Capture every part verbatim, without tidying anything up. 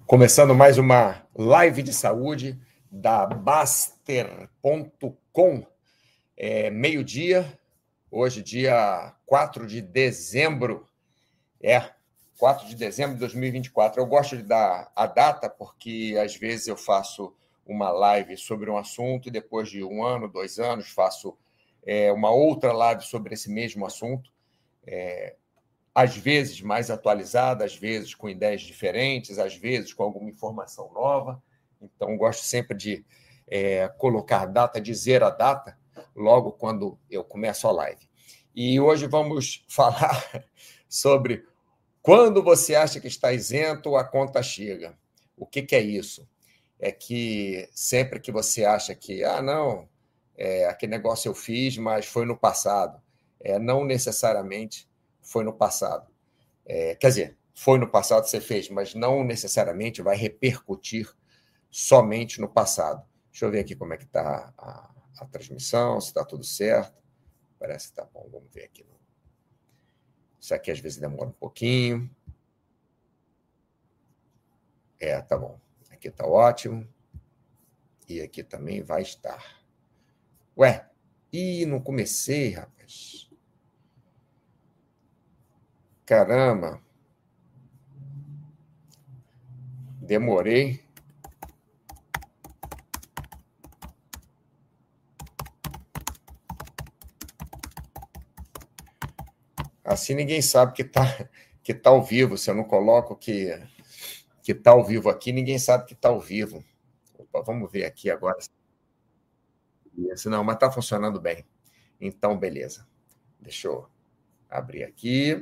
Começando mais uma live de saúde da Baster ponto com, é, meio-dia, hoje, dia quatro de dezembro. É, quatro de dezembro de dois mil e vinte e quatro. Eu gosto de dar a data porque, às vezes, eu faço uma live sobre um assunto e, depois de um ano, dois anos, faço é, uma outra live sobre esse mesmo assunto. É, às vezes mais atualizada, às vezes com ideias diferentes, às vezes com alguma informação nova. Então, gosto sempre de é, colocar data, dizer a data, logo quando eu começo a live. E hoje vamos falar sobre quando você acha que está isento, a conta chega. O que, que é isso? É que sempre que você acha que, ah, não, é, aquele negócio eu fiz, mas foi no passado. É, não necessariamente foi no passado. É, quer dizer, foi no passado que você fez, mas não necessariamente vai repercutir somente no passado. Deixa eu ver aqui como é que está a, a transmissão, se está tudo certo. Parece que está bom, vamos ver aqui. Isso aqui às vezes demora um pouquinho. É, tá bom. Aqui está ótimo. E aqui também vai estar. Ué, ih, não comecei, rapaz. Caramba. Demorei. Assim ninguém sabe que está que tá ao vivo. Se eu não coloco que que está ao vivo aqui, ninguém sabe que está ao vivo. Opa, vamos ver aqui agora. Não, mas está funcionando bem. Então, beleza. Deixa eu abrir aqui.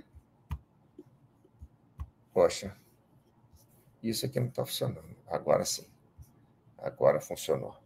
Poxa, isso aqui não está funcionando. Agora sim. Agora funcionou.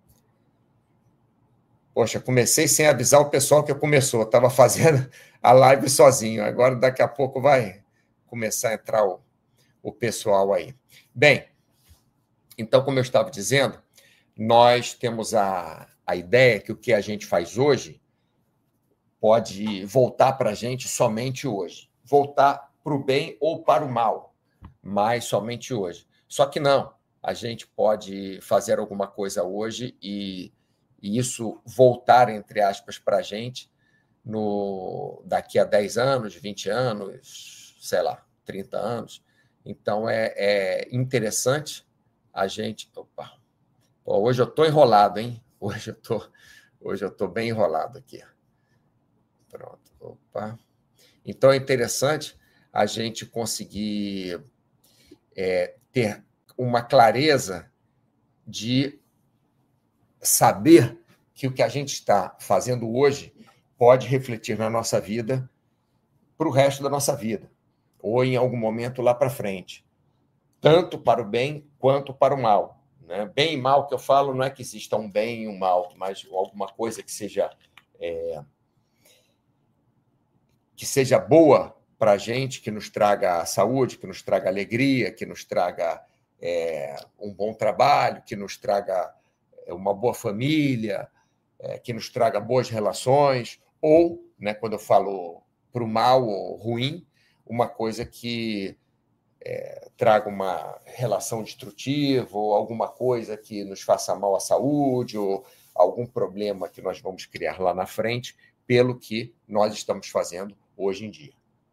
Poxa, comecei sem avisar o pessoal que começou. Estava fazendo a live sozinho. Agora, daqui a pouco, vai começar a entrar o, o pessoal aí. Bem, então, como eu estava dizendo, nós temos a, a ideia que o que a gente faz hoje pode voltar para a gente somente hoje. Voltar para o bem ou para o mal, mas somente hoje. Só que não, a gente pode fazer alguma coisa hoje e, e isso voltar, entre aspas, para a gente no, daqui a dez anos, vinte anos, sei lá, trinta anos. Então, é, é interessante a gente... Opa, Pô, hoje eu estou enrolado, hein? Hoje eu tô, hoje eu estou bem enrolado aqui. Pronto, opa. Então, é interessante a gente conseguir é, ter uma clareza de saber que o que a gente está fazendo hoje pode refletir na nossa vida para o resto da nossa vida, ou em algum momento lá para frente, tanto para o bem quanto para o mal. Né? Bem e mal que eu falo não é que exista um bem e um mal, mas alguma coisa que seja... É, que seja boa para a gente, que nos traga saúde, que nos traga alegria, que nos traga é, um bom trabalho, que nos traga uma boa família, é, que nos traga boas relações, ou, né, quando eu falo para o mal ou ruim, uma coisa que é, traga uma relação destrutiva, ou alguma coisa que nos faça mal à saúde, ou algum problema que nós vamos criar lá na frente, pelo que nós estamos fazendo hoje em dia.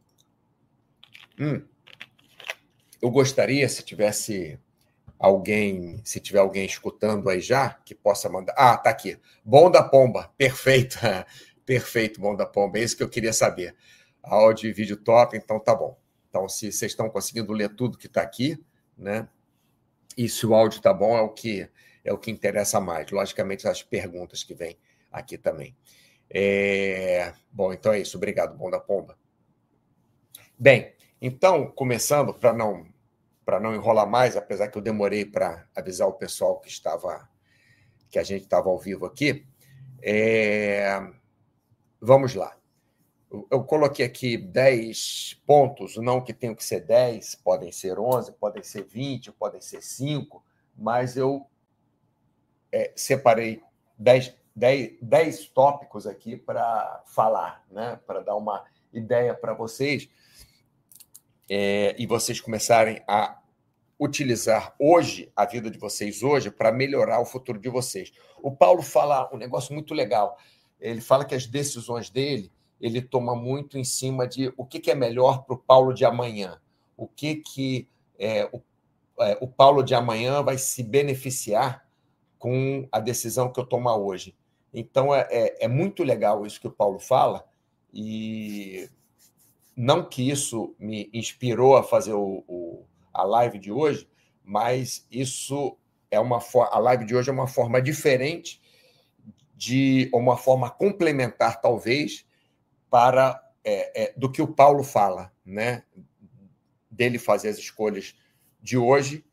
Hum, eu gostaria, se tivesse alguém, se tiver alguém escutando aí já, que possa mandar... Ah, tá aqui. Bom da Pomba, perfeito. Perfeito, Bom da Pomba. É isso que eu queria saber. Áudio e vídeo top, então tá bom. Então, se vocês estão conseguindo ler tudo que está aqui, né? E se o áudio tá bom, é o que, é o que interessa mais. Logicamente, as perguntas que vêm aqui também. É... Bom, então é isso. Obrigado, Bom da Pomba. Bem, então, começando, para não, para não enrolar mais, apesar que eu demorei para avisar o pessoal que, estava, que a gente estava ao vivo aqui, é... vamos lá. Eu coloquei aqui dez pontos, não que tenham que ser dez, podem ser onze, podem ser vinte, podem ser cinco, mas eu é, separei dez, dez, dez tópicos aqui para falar, né? Para dar uma ideia para vocês é, e vocês começarem a utilizar hoje, a vida de vocês hoje, para melhorar o futuro de vocês. O Paulo fala um negócio muito legal. Ele fala que as decisões dele, ele toma muito em cima de o que é melhor para o Paulo de amanhã. O que, que é, o, é, o Paulo de amanhã vai se beneficiar com a decisão que eu tomar hoje. Então, é, é, é muito legal isso que o Paulo fala, e não que isso me inspirou a fazer o, o, a live de hoje, mas isso é uma a live de hoje é uma forma diferente, de uma forma complementar, talvez, para é, é, do que o Paulo fala, né? Dele fazer as escolhas de hoje,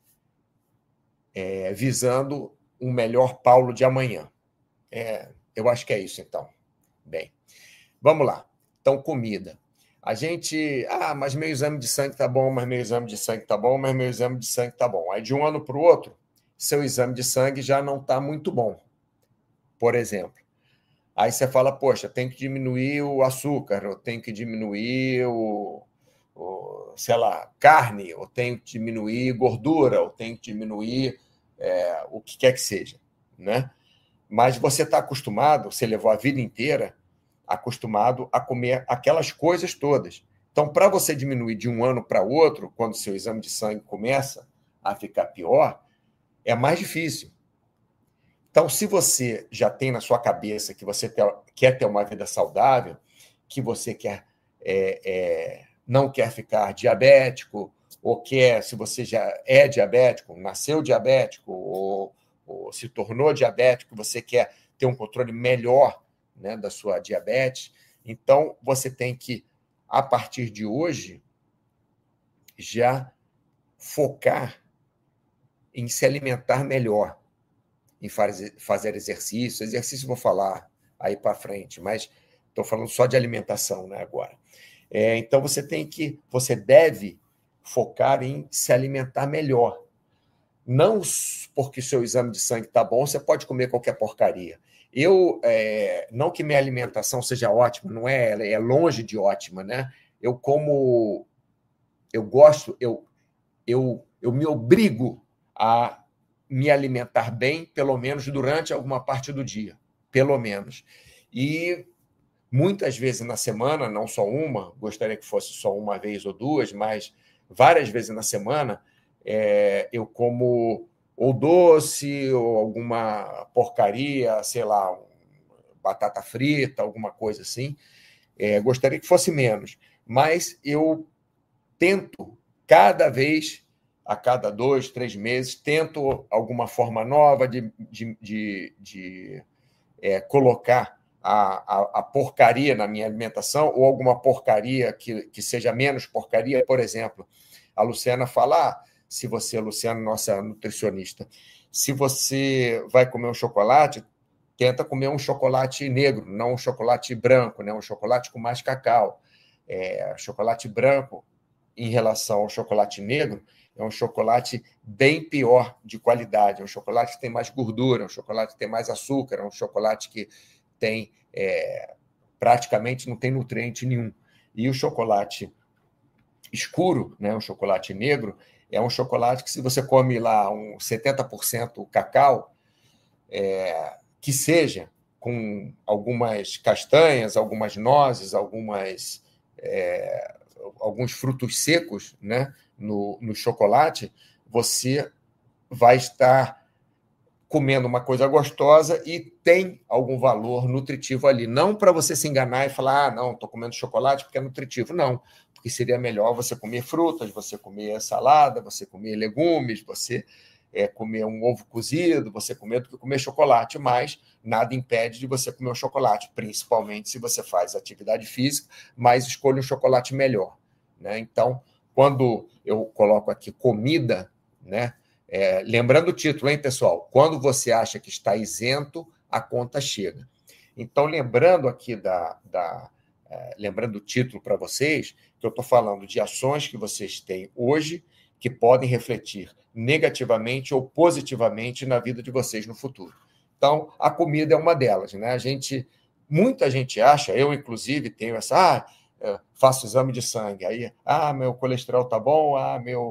é, visando um melhor Paulo de amanhã. É, eu acho que é isso, então. Bem, vamos lá. Então, comida. A gente... Ah, mas meu exame de sangue tá bom, mas meu exame de sangue tá bom, mas meu exame de sangue tá bom. Aí, de um ano para o outro, seu exame de sangue já não está muito bom, por exemplo. Aí você fala, poxa, tem que diminuir o açúcar, ou tem que diminuir o, o sei lá, carne, ou tem que diminuir gordura, ou tem que diminuir é, o que quer que seja, né? Mas você está acostumado, você levou a vida inteira acostumado a comer aquelas coisas todas. Então, para você diminuir de um ano para outro, quando o seu exame de sangue começa a ficar pior, é mais difícil. Então, se você já tem na sua cabeça que você quer ter uma vida saudável, que você quer, é, é, não quer ficar diabético, ou quer, se você já é diabético, nasceu diabético, ou, ou se tornou diabético, você quer ter um controle melhor, né, da sua diabetes, então você tem que, a partir de hoje, já focar em se alimentar melhor, em fazer exercício. Exercício eu vou falar aí para frente, mas estou falando só de alimentação, né, agora. É, então, você tem que, você deve focar em se alimentar melhor. Não porque seu exame de sangue está bom, você pode comer qualquer porcaria. Eu, é, não que minha alimentação seja ótima, não é, ela é longe de ótima, né? Eu como, eu gosto, eu, eu, eu me obrigo a me alimentar bem, pelo menos durante alguma parte do dia, pelo menos. E muitas vezes na semana, não só uma, gostaria que fosse só uma vez ou duas, mas várias vezes na semana, é, eu como ou doce, ou alguma porcaria, sei lá, batata frita, alguma coisa assim. É, gostaria que fosse menos, mas eu tento, cada vez, a cada dois, três meses, tento alguma forma nova de, de, de, de é, colocar a, a, a porcaria na minha alimentação, ou alguma porcaria que, que seja menos porcaria. Por exemplo, a Luciana fala, ah, se você, Luciana, nossa nutricionista, se você vai comer um chocolate, tenta comer um chocolate negro, não um chocolate branco, né? Um chocolate com mais cacau. É, chocolate branco, em relação ao chocolate negro, é um chocolate bem pior de qualidade, é um chocolate que tem mais gordura, é um chocolate que tem mais açúcar, é um chocolate que tem é, praticamente não tem nutriente nenhum. E o chocolate escuro, né, o chocolate negro, é um chocolate que, se você come lá um setenta por cento cacau, é, que seja com algumas castanhas, algumas nozes, algumas, é, alguns frutos secos, né, no, no chocolate, você vai estar comendo uma coisa gostosa e tem algum valor nutritivo ali. Não para você se enganar e falar, ah, não, estou comendo chocolate porque é nutritivo. Não, porque seria melhor você comer frutas, você comer salada, você comer legumes, você é, comer um ovo cozido, você comer do que comer chocolate, mas nada impede de você comer um chocolate, principalmente se você faz atividade física, mas escolha um chocolate melhor, né? Então, quando eu coloco aqui comida, né? É, lembrando o título, hein, pessoal? Quando você acha que está isento, a conta chega. Então, lembrando aqui da, da é, lembrando o título para vocês, que eu estou falando de ações que vocês têm hoje que podem refletir negativamente ou positivamente na vida de vocês no futuro. Então, a comida é uma delas, né? A gente, muita gente acha, eu inclusive tenho essa, ah, faço exame de sangue, aí, ah, meu colesterol tá bom, ah, meu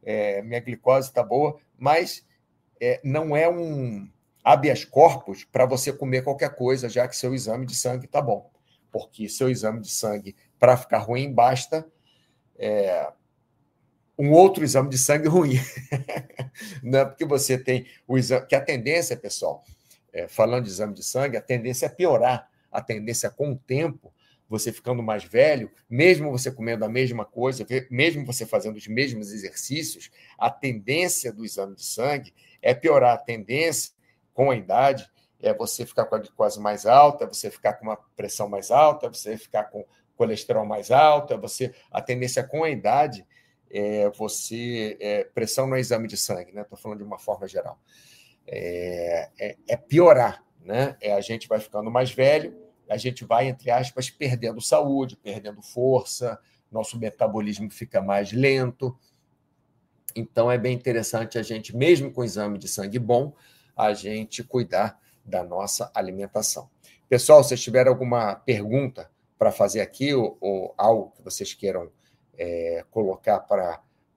é, minha glicose está boa, mas é, não é um habeas corpus para você comer qualquer coisa, já que seu exame de sangue está bom. Porque seu exame de sangue, para ficar ruim, basta é, um outro exame de sangue ruim. Não é porque você tem o exame... Que a tendência, pessoal, é, falando de exame de sangue, a tendência é piorar. A tendência é, com o tempo, você ficando mais velho, mesmo você comendo a mesma coisa, mesmo você fazendo os mesmos exercícios, a tendência do exame de sangue é piorar. A tendência, com a idade, é você ficar com a glicose mais alta, você ficar com uma pressão mais alta, você ficar com colesterol mais alto, você... a tendência com a idade é você... É, pressão no exame de sangue, né? Estou falando de uma forma geral. É, é, é piorar, né? É, a gente vai ficando mais velho, a gente vai, entre aspas, perdendo saúde, perdendo força, nosso metabolismo fica mais lento. Então, é bem interessante a gente, mesmo com exame de sangue bom, a gente cuidar da nossa alimentação. Pessoal, se vocês tiverem alguma pergunta para fazer aqui, ou, ou algo que vocês queiram é, colocar para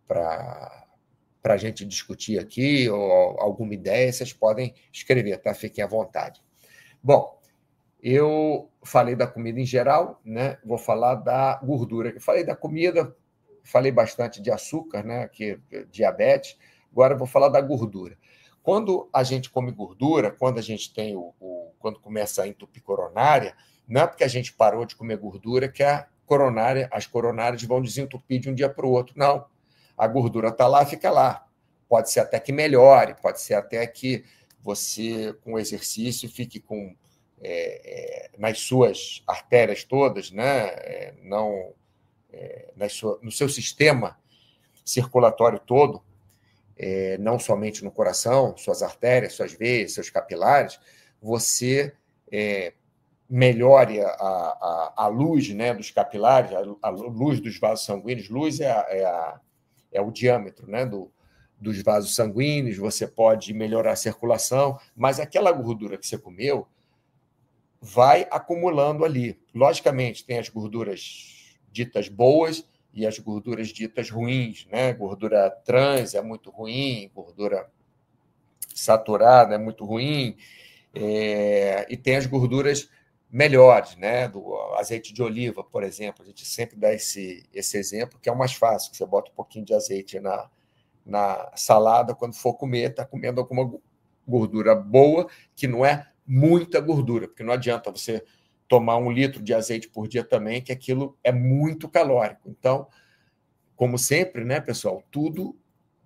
a gente discutir aqui, ou alguma ideia, vocês podem escrever, tá? Fiquem à vontade. Bom, eu falei da comida em geral, né? Vou falar da gordura. Eu falei da comida, falei bastante de açúcar, né? Que diabetes. Agora eu vou falar da gordura. Quando a gente come gordura, quando a gente tem o, o quando começa a entupir coronária, não é porque a gente parou de comer gordura que a coronária, as coronárias vão desentupir de um dia para o outro. Não. A gordura está lá, fica lá. Pode ser até que melhore, pode ser até que você, com o exercício, fique com É, é, nas suas artérias todas, né? É, não, é, nas sua, no seu sistema circulatório todo, é, não somente no coração, suas artérias, suas veias, seus capilares, você é, melhore a, a, a luz, né, dos capilares, a, a luz dos vasos sanguíneos. Luz é, a, é, a, é o diâmetro, né, do, dos vasos sanguíneos. Você pode melhorar a circulação, mas aquela gordura que você comeu vai acumulando ali. Logicamente, tem as gorduras ditas boas e as gorduras ditas ruins, né? Gordura trans é muito ruim, gordura saturada é muito ruim, é... e tem as gorduras melhores, né? Do azeite de oliva, por exemplo. A gente sempre dá esse, esse exemplo, que é o mais fácil, que você bota um pouquinho de azeite na, na salada, quando for comer, está comendo alguma gordura boa, que não é muita gordura, porque não adianta você tomar um litro de azeite por dia também, que aquilo é muito calórico. Então, como sempre, né, pessoal, tudo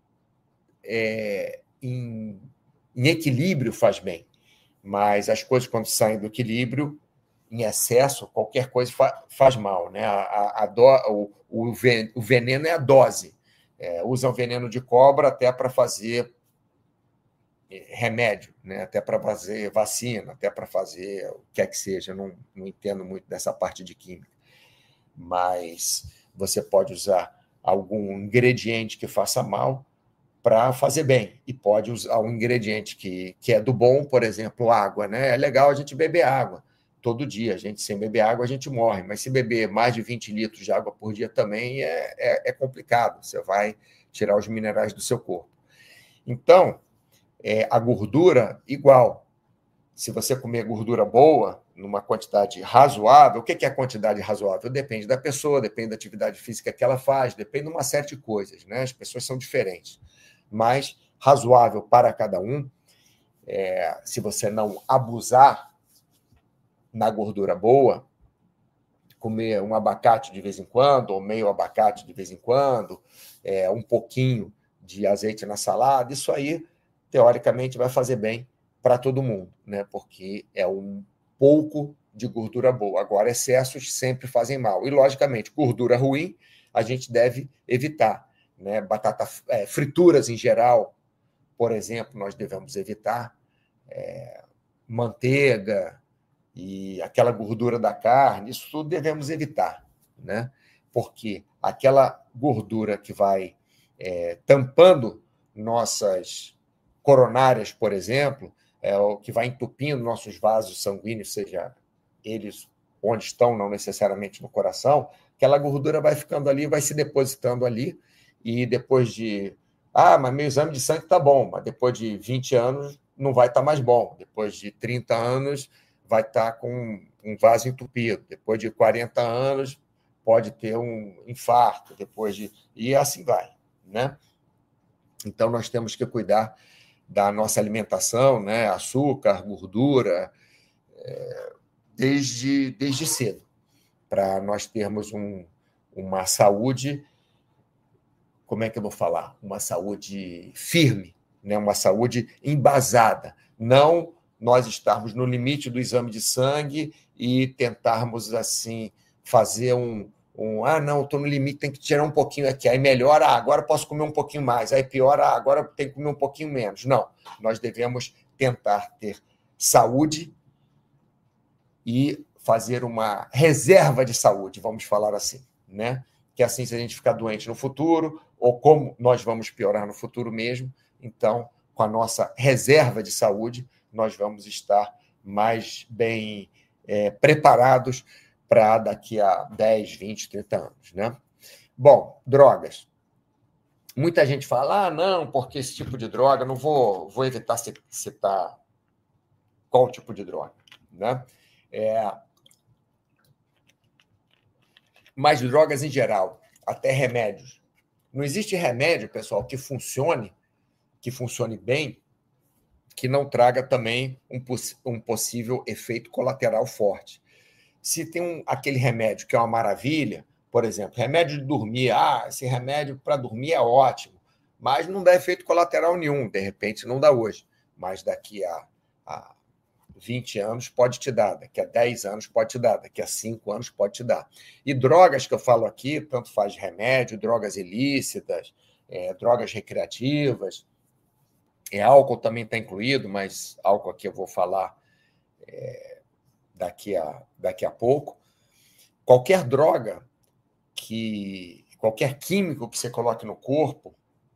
é, em, em equilíbrio faz bem, mas as coisas, quando saem do equilíbrio, em excesso, qualquer coisa fa, faz mal, né? A, a, a do, o, o, ven, o veneno é a dose. É, usam veneno de cobra até para fazer remédio, né? Até para fazer vacina, até para fazer o que quer que seja. Eu não, não entendo muito dessa parte de química. Mas você pode usar algum ingrediente que faça mal para fazer bem. E pode usar um ingrediente que, que é do bom, por exemplo, água, né? É legal a gente beber água todo dia. A gente, sem beber água, a gente morre. Mas se beber mais de vinte litros de água por dia também é, é, é complicado. Você vai tirar os minerais do seu corpo. Então, É, a gordura, igual. Se você comer gordura boa, numa quantidade razoável, o que é a quantidade razoável? Depende da pessoa, depende da atividade física que ela faz, depende de uma série de coisas, né? As pessoas são diferentes. Mas razoável para cada um, é, se você não abusar na gordura boa, comer um abacate de vez em quando, ou meio abacate de vez em quando, é, um pouquinho de azeite na salada, isso aí teoricamente vai fazer bem para todo mundo, né? Porque é um pouco de gordura boa. Agora, excessos sempre fazem mal. E, logicamente, gordura ruim a gente deve evitar, né? Batata, é, frituras em geral, por exemplo, nós devemos evitar. É, manteiga e aquela gordura da carne, isso tudo devemos evitar, né? Porque aquela gordura que vai é, tampando nossas coronárias, por exemplo, é o que vai entupindo nossos vasos sanguíneos, seja eles onde estão, não necessariamente no coração, aquela gordura vai ficando ali, vai se depositando ali, e depois de Ah, mas meu exame de sangue está bom, mas depois de vinte anos não vai estar mais bom. Depois de trinta anos vai estar com um vaso entupido. Depois de quarenta anos pode ter um infarto. Depois de... E assim vai, né? Então, nós temos que cuidar da nossa alimentação, né? Açúcar, gordura, é, desde, desde cedo, para nós termos um, uma saúde, como é que eu vou falar? Uma saúde firme, né? Uma saúde embasada, não nós estarmos no limite do exame de sangue e tentarmos, assim, fazer um, um ah, não, estou no limite, tem que tirar um pouquinho aqui, aí melhora, ah, agora posso comer um pouquinho mais, aí piora, ah, agora tem que comer um pouquinho menos. Não, nós devemos tentar ter saúde e fazer uma reserva de saúde, vamos falar assim, né? Que assim, se a gente ficar doente no futuro, ou como nós vamos piorar no futuro mesmo, então, com a nossa reserva de saúde, nós vamos estar mais bem é, preparados para daqui a dez, vinte, trinta anos, né? Bom, drogas. Muita gente fala, ah, não, porque esse tipo de droga, não vou, vou evitar citar qual tipo de droga, né? É, mas drogas em geral, até remédios. Não existe remédio, pessoal, que funcione, que funcione bem, que não traga também um, um possível efeito colateral forte. Se tem um, aquele remédio que é uma maravilha, por exemplo, remédio de dormir, ah, esse remédio para dormir é ótimo, mas não dá efeito colateral nenhum, de repente não dá hoje, mas daqui a, a vinte anos pode te dar, daqui a dez anos pode te dar, daqui a cinco anos pode te dar. E drogas que eu falo aqui, tanto faz remédio, drogas ilícitas, é, drogas recreativas, é, álcool também está incluído, mas álcool aqui eu vou falar é, daqui, a, daqui a pouco. Qualquer droga, que qualquer químico que você coloque no corpo,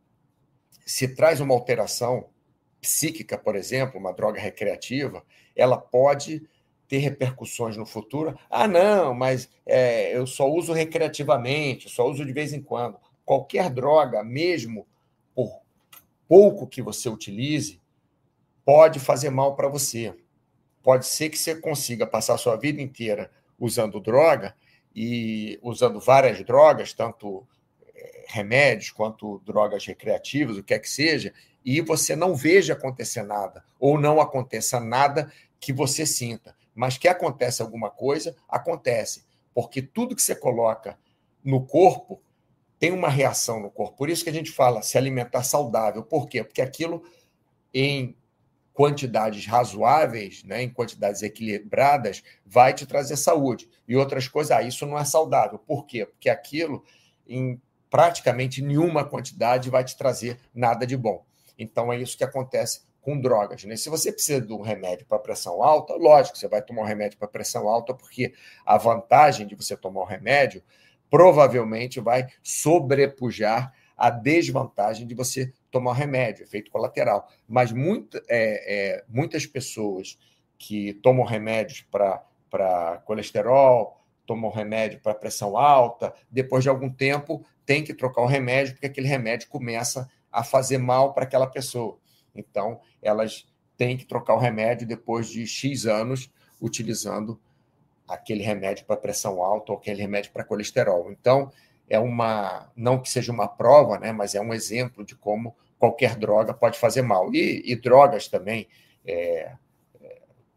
se traz uma alteração psíquica, por exemplo, uma droga recreativa, ela pode ter repercussões no futuro. Ah, não, mas é, eu só uso recreativamente, só uso de vez em quando. Qualquer droga, mesmo por pouco que você utilize, pode fazer mal para você. Pode ser que você consiga passar a sua vida inteira usando droga e usando várias drogas, tanto remédios quanto drogas recreativas, o que é que seja, e você não veja acontecer nada, ou não aconteça nada que você sinta. Mas que acontece alguma coisa, acontece. Porque tudo que você coloca no corpo tem uma reação no corpo. Por isso que a gente fala se alimentar saudável. Por quê? Porque aquilo, em quantidades razoáveis, né, em quantidades equilibradas, vai te trazer saúde. E outras coisas, ah, isso não é saudável. Por quê? Porque aquilo, em praticamente nenhuma quantidade, vai te trazer nada de bom. Então, é isso que acontece com drogas, né? Se você precisa de um remédio para pressão alta, lógico, você vai tomar um remédio para pressão alta, porque a vantagem de você tomar o remédio provavelmente vai sobrepujar a desvantagem de você tomar remédio, efeito colateral. Mas muita, é, é, muitas pessoas que tomam remédios para colesterol, tomam remédio para pressão alta, depois de algum tempo tem que trocar o remédio, porque aquele remédio começa a fazer mal para aquela pessoa. Então, elas têm que trocar o remédio depois de X anos utilizando aquele remédio para pressão alta ou aquele remédio para colesterol. Então, é uma, não que seja uma prova, né, mas é um exemplo de como qualquer droga pode fazer mal. E, e drogas também é, é,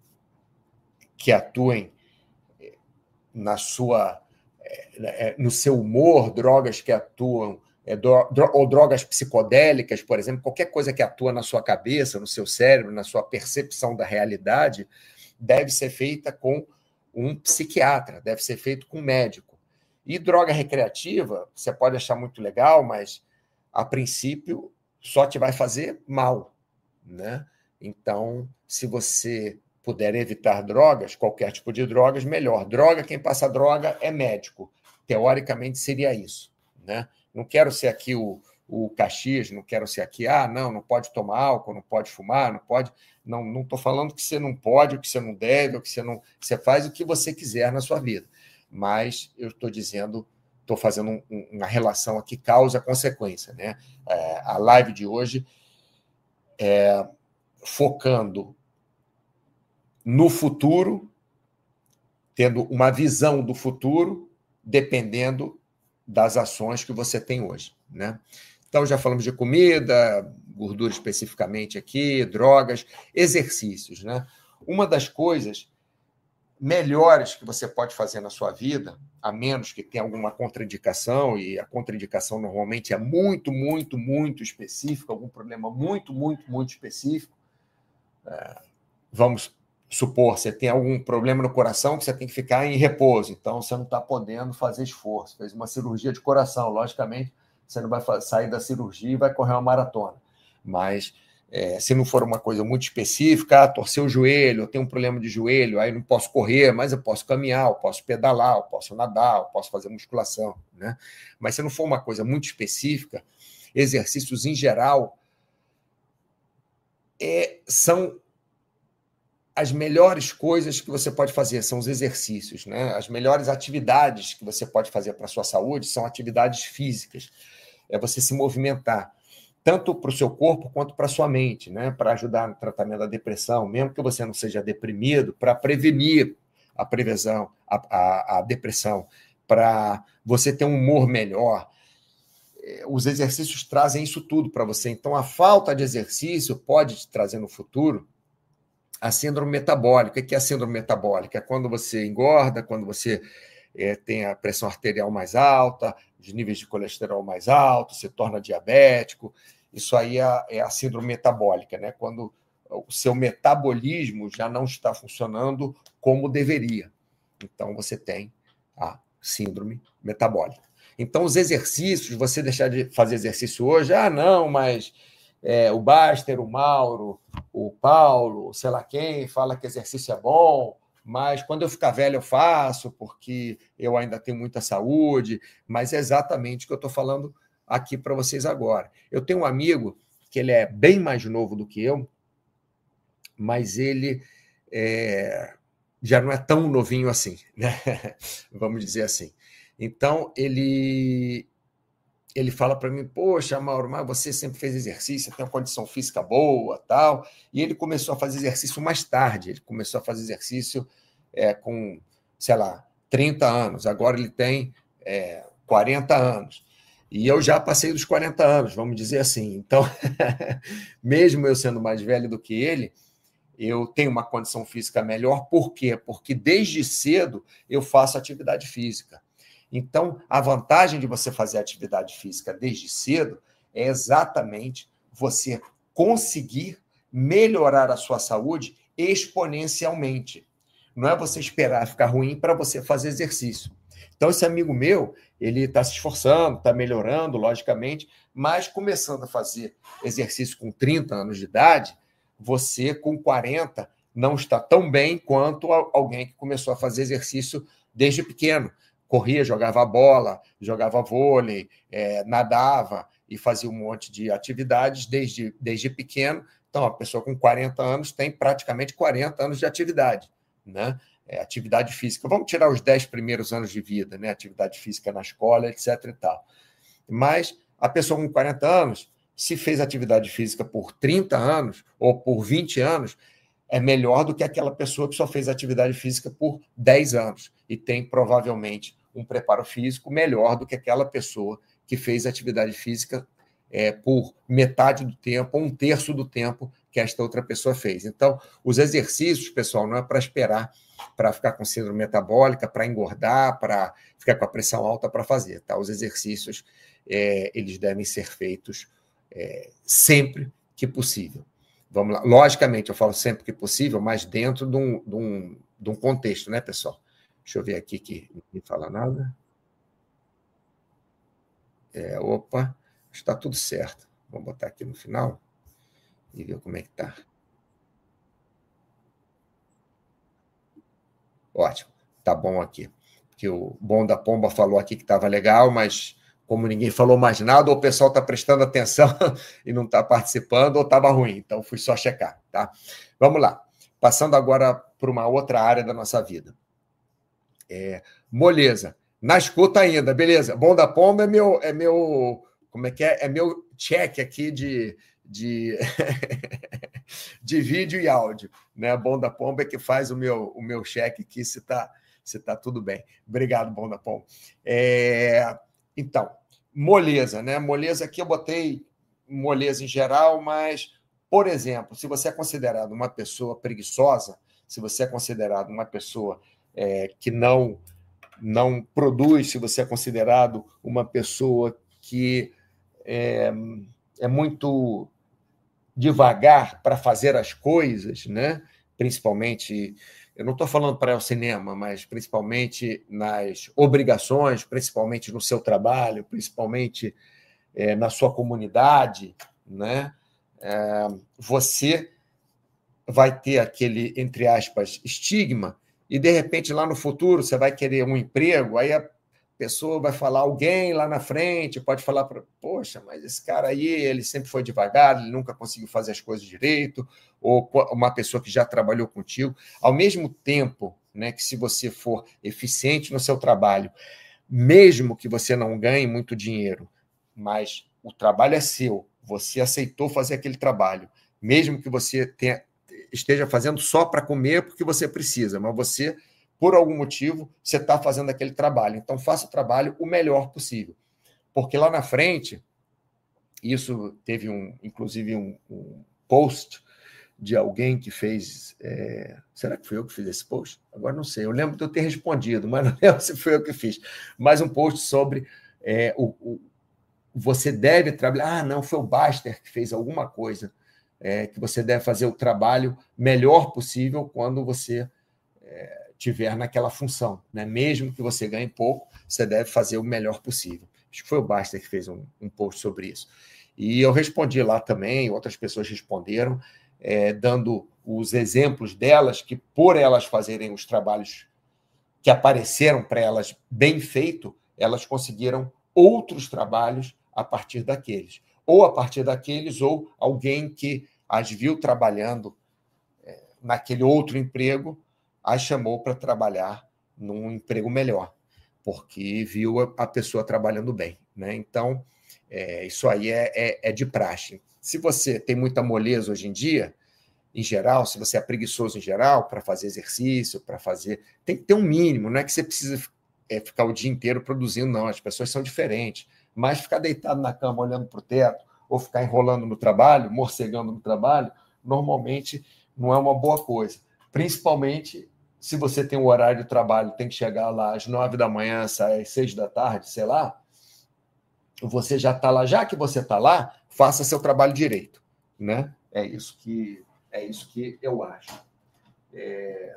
que atuem na sua, é, no seu humor, drogas que atuam, é, dro, ou drogas psicodélicas, por exemplo, qualquer coisa que atua na sua cabeça, no seu cérebro, na sua percepção da realidade, deve ser feita com um psiquiatra, deve ser feito com um médico. E droga recreativa, você pode achar muito legal, mas, a princípio, só te vai fazer mal, né? Então, se você puder evitar drogas, qualquer tipo de drogas, melhor. Droga, quem passa droga é médico. Teoricamente, seria isso, né? Não quero ser aqui o, o Caxias, não quero ser aqui, ah, não, não pode tomar álcool, não pode fumar, não pode... Não não estou falando que você não pode, o que você não deve, o que você não... Você faz o que você quiser na sua vida. Mas eu estou dizendo estou fazendo um, um, uma relação aqui, causa-consequência, né? É, a live de hoje é focando no futuro, tendo uma visão do futuro, dependendo das ações que você tem hoje, né? Então, já falamos de comida, gordura especificamente aqui, drogas, exercícios, né? Uma das coisas melhores que você pode fazer na sua vida, a menos que tenha alguma contraindicação, e a contraindicação normalmente é muito, muito, muito específica, algum problema muito, muito, muito específico. É, vamos supor, você tem algum problema no coração que você tem que ficar em repouso, então você não está podendo fazer esforço, fez uma cirurgia de coração, logicamente, você não vai sair da cirurgia e vai correr uma maratona. Mas, é, se não for uma coisa muito específica, ah, torcer o joelho, eu tenho um problema de joelho, aí não posso correr, mas eu posso caminhar, eu posso pedalar, eu posso nadar, eu posso fazer musculação, né? Mas se não for uma coisa muito específica, exercícios em geral é, são as melhores coisas que você pode fazer, são os exercícios, né? As melhores atividades que você pode fazer para a sua saúde são atividades físicas. É você se movimentar, tanto para o seu corpo quanto para a sua mente, né? Para ajudar no tratamento da depressão, mesmo que você não seja deprimido, para prevenir a prevenção, a, a, a depressão, para você ter um humor melhor. Os exercícios trazem isso tudo para você. Então, a falta de exercício pode te trazer no futuro a síndrome metabólica. O que é a síndrome metabólica? É quando você engorda, quando você é, tem a pressão arterial mais alta, os níveis de colesterol mais altos, se torna diabético. Isso aí é, é a síndrome metabólica, né? Quando o seu metabolismo já não está funcionando como deveria. Então, você tem a síndrome metabólica. Então, os exercícios, você deixar de fazer exercício hoje, ah, não, mas é, o Baster, o Mauro, o Paulo, sei lá quem, fala que exercício é bom, mas quando eu ficar velho eu faço, porque eu ainda tenho muita saúde, mas é exatamente o que eu estou falando aqui para vocês agora. Eu tenho um amigo que ele é bem mais novo do que eu, mas ele é, já não é tão novinho assim, né? Vamos dizer assim. Então, ele... ele fala para mim, poxa, Mauro, mas você sempre fez exercício, tem uma condição física boa, tal. E ele começou a fazer exercício mais tarde. Ele começou a fazer exercício é, com, sei lá, trinta anos. Agora ele tem é, quarenta anos. E eu já passei dos quarenta anos, vamos dizer assim. Então, mesmo eu sendo mais velho do que ele, eu tenho uma condição física melhor. Por quê? Porque desde cedo eu faço atividade física. Então, a vantagem de você fazer atividade física desde cedo é exatamente você conseguir melhorar a sua saúde exponencialmente. Não é você esperar ficar ruim para você fazer exercício. Então, esse amigo meu, ele está se esforçando, está melhorando, logicamente, mas começando a fazer exercício com trinta anos de idade, você, com quarenta, não está tão bem quanto alguém que começou a fazer exercício desde pequeno. Corria, jogava bola, jogava vôlei, é, nadava e fazia um monte de atividades desde, desde pequeno. Então, a pessoa com quarenta anos tem praticamente quarenta anos de atividade, né? É, atividade física. Vamos tirar os dez primeiros anos de vida, né? Atividade física na escola, etc e tal. Mas a pessoa com quarenta anos, se fez atividade física por trinta anos ou por vinte anos, é melhor do que aquela pessoa que só fez atividade física por dez anos e tem, provavelmente, um preparo físico melhor do que aquela pessoa que fez atividade física é, por metade do tempo, ou um terço do tempo que esta outra pessoa fez. Então, os exercícios, pessoal, não é para esperar para ficar com síndrome metabólica, para engordar, para ficar com a pressão alta para fazer. Tá? Os exercícios, é, eles devem ser feitos é, sempre que possível. Vamos lá. Logicamente, eu falo sempre que possível, mas dentro de um, de um, de um contexto, né, pessoal? Deixa eu ver aqui que não fala nada. É, opa, está tudo certo. Vamos botar aqui no final e ver como é que está. Ótimo, tá bom aqui. Porque o Bom da Pomba falou aqui que estava legal, mas como ninguém falou mais nada, ou o pessoal está prestando atenção e não está participando, ou estava ruim. Então, fui só checar, tá? Vamos lá. Passando agora para uma outra área da nossa vida. É, moleza. Na escuta ainda, beleza. Bom da Pomba é meu, é meu, como é que é? É meu check aqui de, de, de vídeo e áudio, né? Bom da Pomba é que faz o meu, o meu check aqui se tá, se tá tudo bem. Obrigado, Bom da Pomba. É, então, moleza, né? Moleza aqui eu botei moleza em geral, mas, por exemplo, se você é considerado uma pessoa preguiçosa, se você é considerado uma pessoa é, que não não produz, se você é considerado uma pessoa que é, é muito devagar para fazer as coisas, né? Principalmente, eu não estou falando para o cinema, mas principalmente nas obrigações, principalmente no seu trabalho, principalmente é, na sua comunidade, né? É, você vai ter aquele, entre aspas, estigma, e, de repente, lá no futuro, você vai querer um emprego, aí a pessoa vai falar, alguém lá na frente pode falar, pra, poxa, mas esse cara aí, ele sempre foi devagar, ele nunca conseguiu fazer as coisas direito, ou uma pessoa que já trabalhou contigo. Ao mesmo tempo, né, que se você for eficiente no seu trabalho, mesmo que você não ganhe muito dinheiro, mas o trabalho é seu, você aceitou fazer aquele trabalho, mesmo que você tenha esteja fazendo só para comer porque você precisa, mas você, por algum motivo, você está fazendo aquele trabalho. Então, faça o trabalho o melhor possível. Porque lá na frente, isso teve, um, inclusive, um, um post de alguém que fez... É... Será que foi eu que fiz esse post? Agora não sei. Eu lembro de eu ter respondido, mas não lembro se foi eu que fiz. Mas um post sobre é, o, o... você deve trabalhar... Ah, não, foi o Baster que fez alguma coisa. É, que você deve fazer o trabalho melhor possível quando você é, tiver naquela função, né? Mesmo que você ganhe pouco, você deve fazer o melhor possível. Acho que foi o Baster que fez um, um post sobre isso. E eu respondi lá também, outras pessoas responderam, é, dando os exemplos delas, que por elas fazerem os trabalhos que apareceram para elas bem feito, elas conseguiram outros trabalhos a partir daqueles. Ou a partir daqueles, ou alguém que as viu trabalhando é, naquele outro emprego, as chamou para trabalhar num emprego melhor, porque viu a pessoa trabalhando bem, né? Então, é, isso aí é, é, é de praxe. Se você tem muita moleza hoje em dia, em geral, se você é preguiçoso em geral, para fazer exercício, para fazer... Tem que ter um mínimo, não é que você precisa é, ficar o dia inteiro produzindo, não, as pessoas são diferentes. Mas ficar deitado na cama olhando para o teto, ou ficar enrolando no trabalho, morcegando no trabalho, normalmente não é uma boa coisa. Principalmente se você tem um horário de trabalho, tem que chegar lá às nove da manhã, sai às seis da tarde, sei lá, você já está lá. Já que você está lá, faça seu trabalho direito, né? É isso que, é isso que eu acho. É...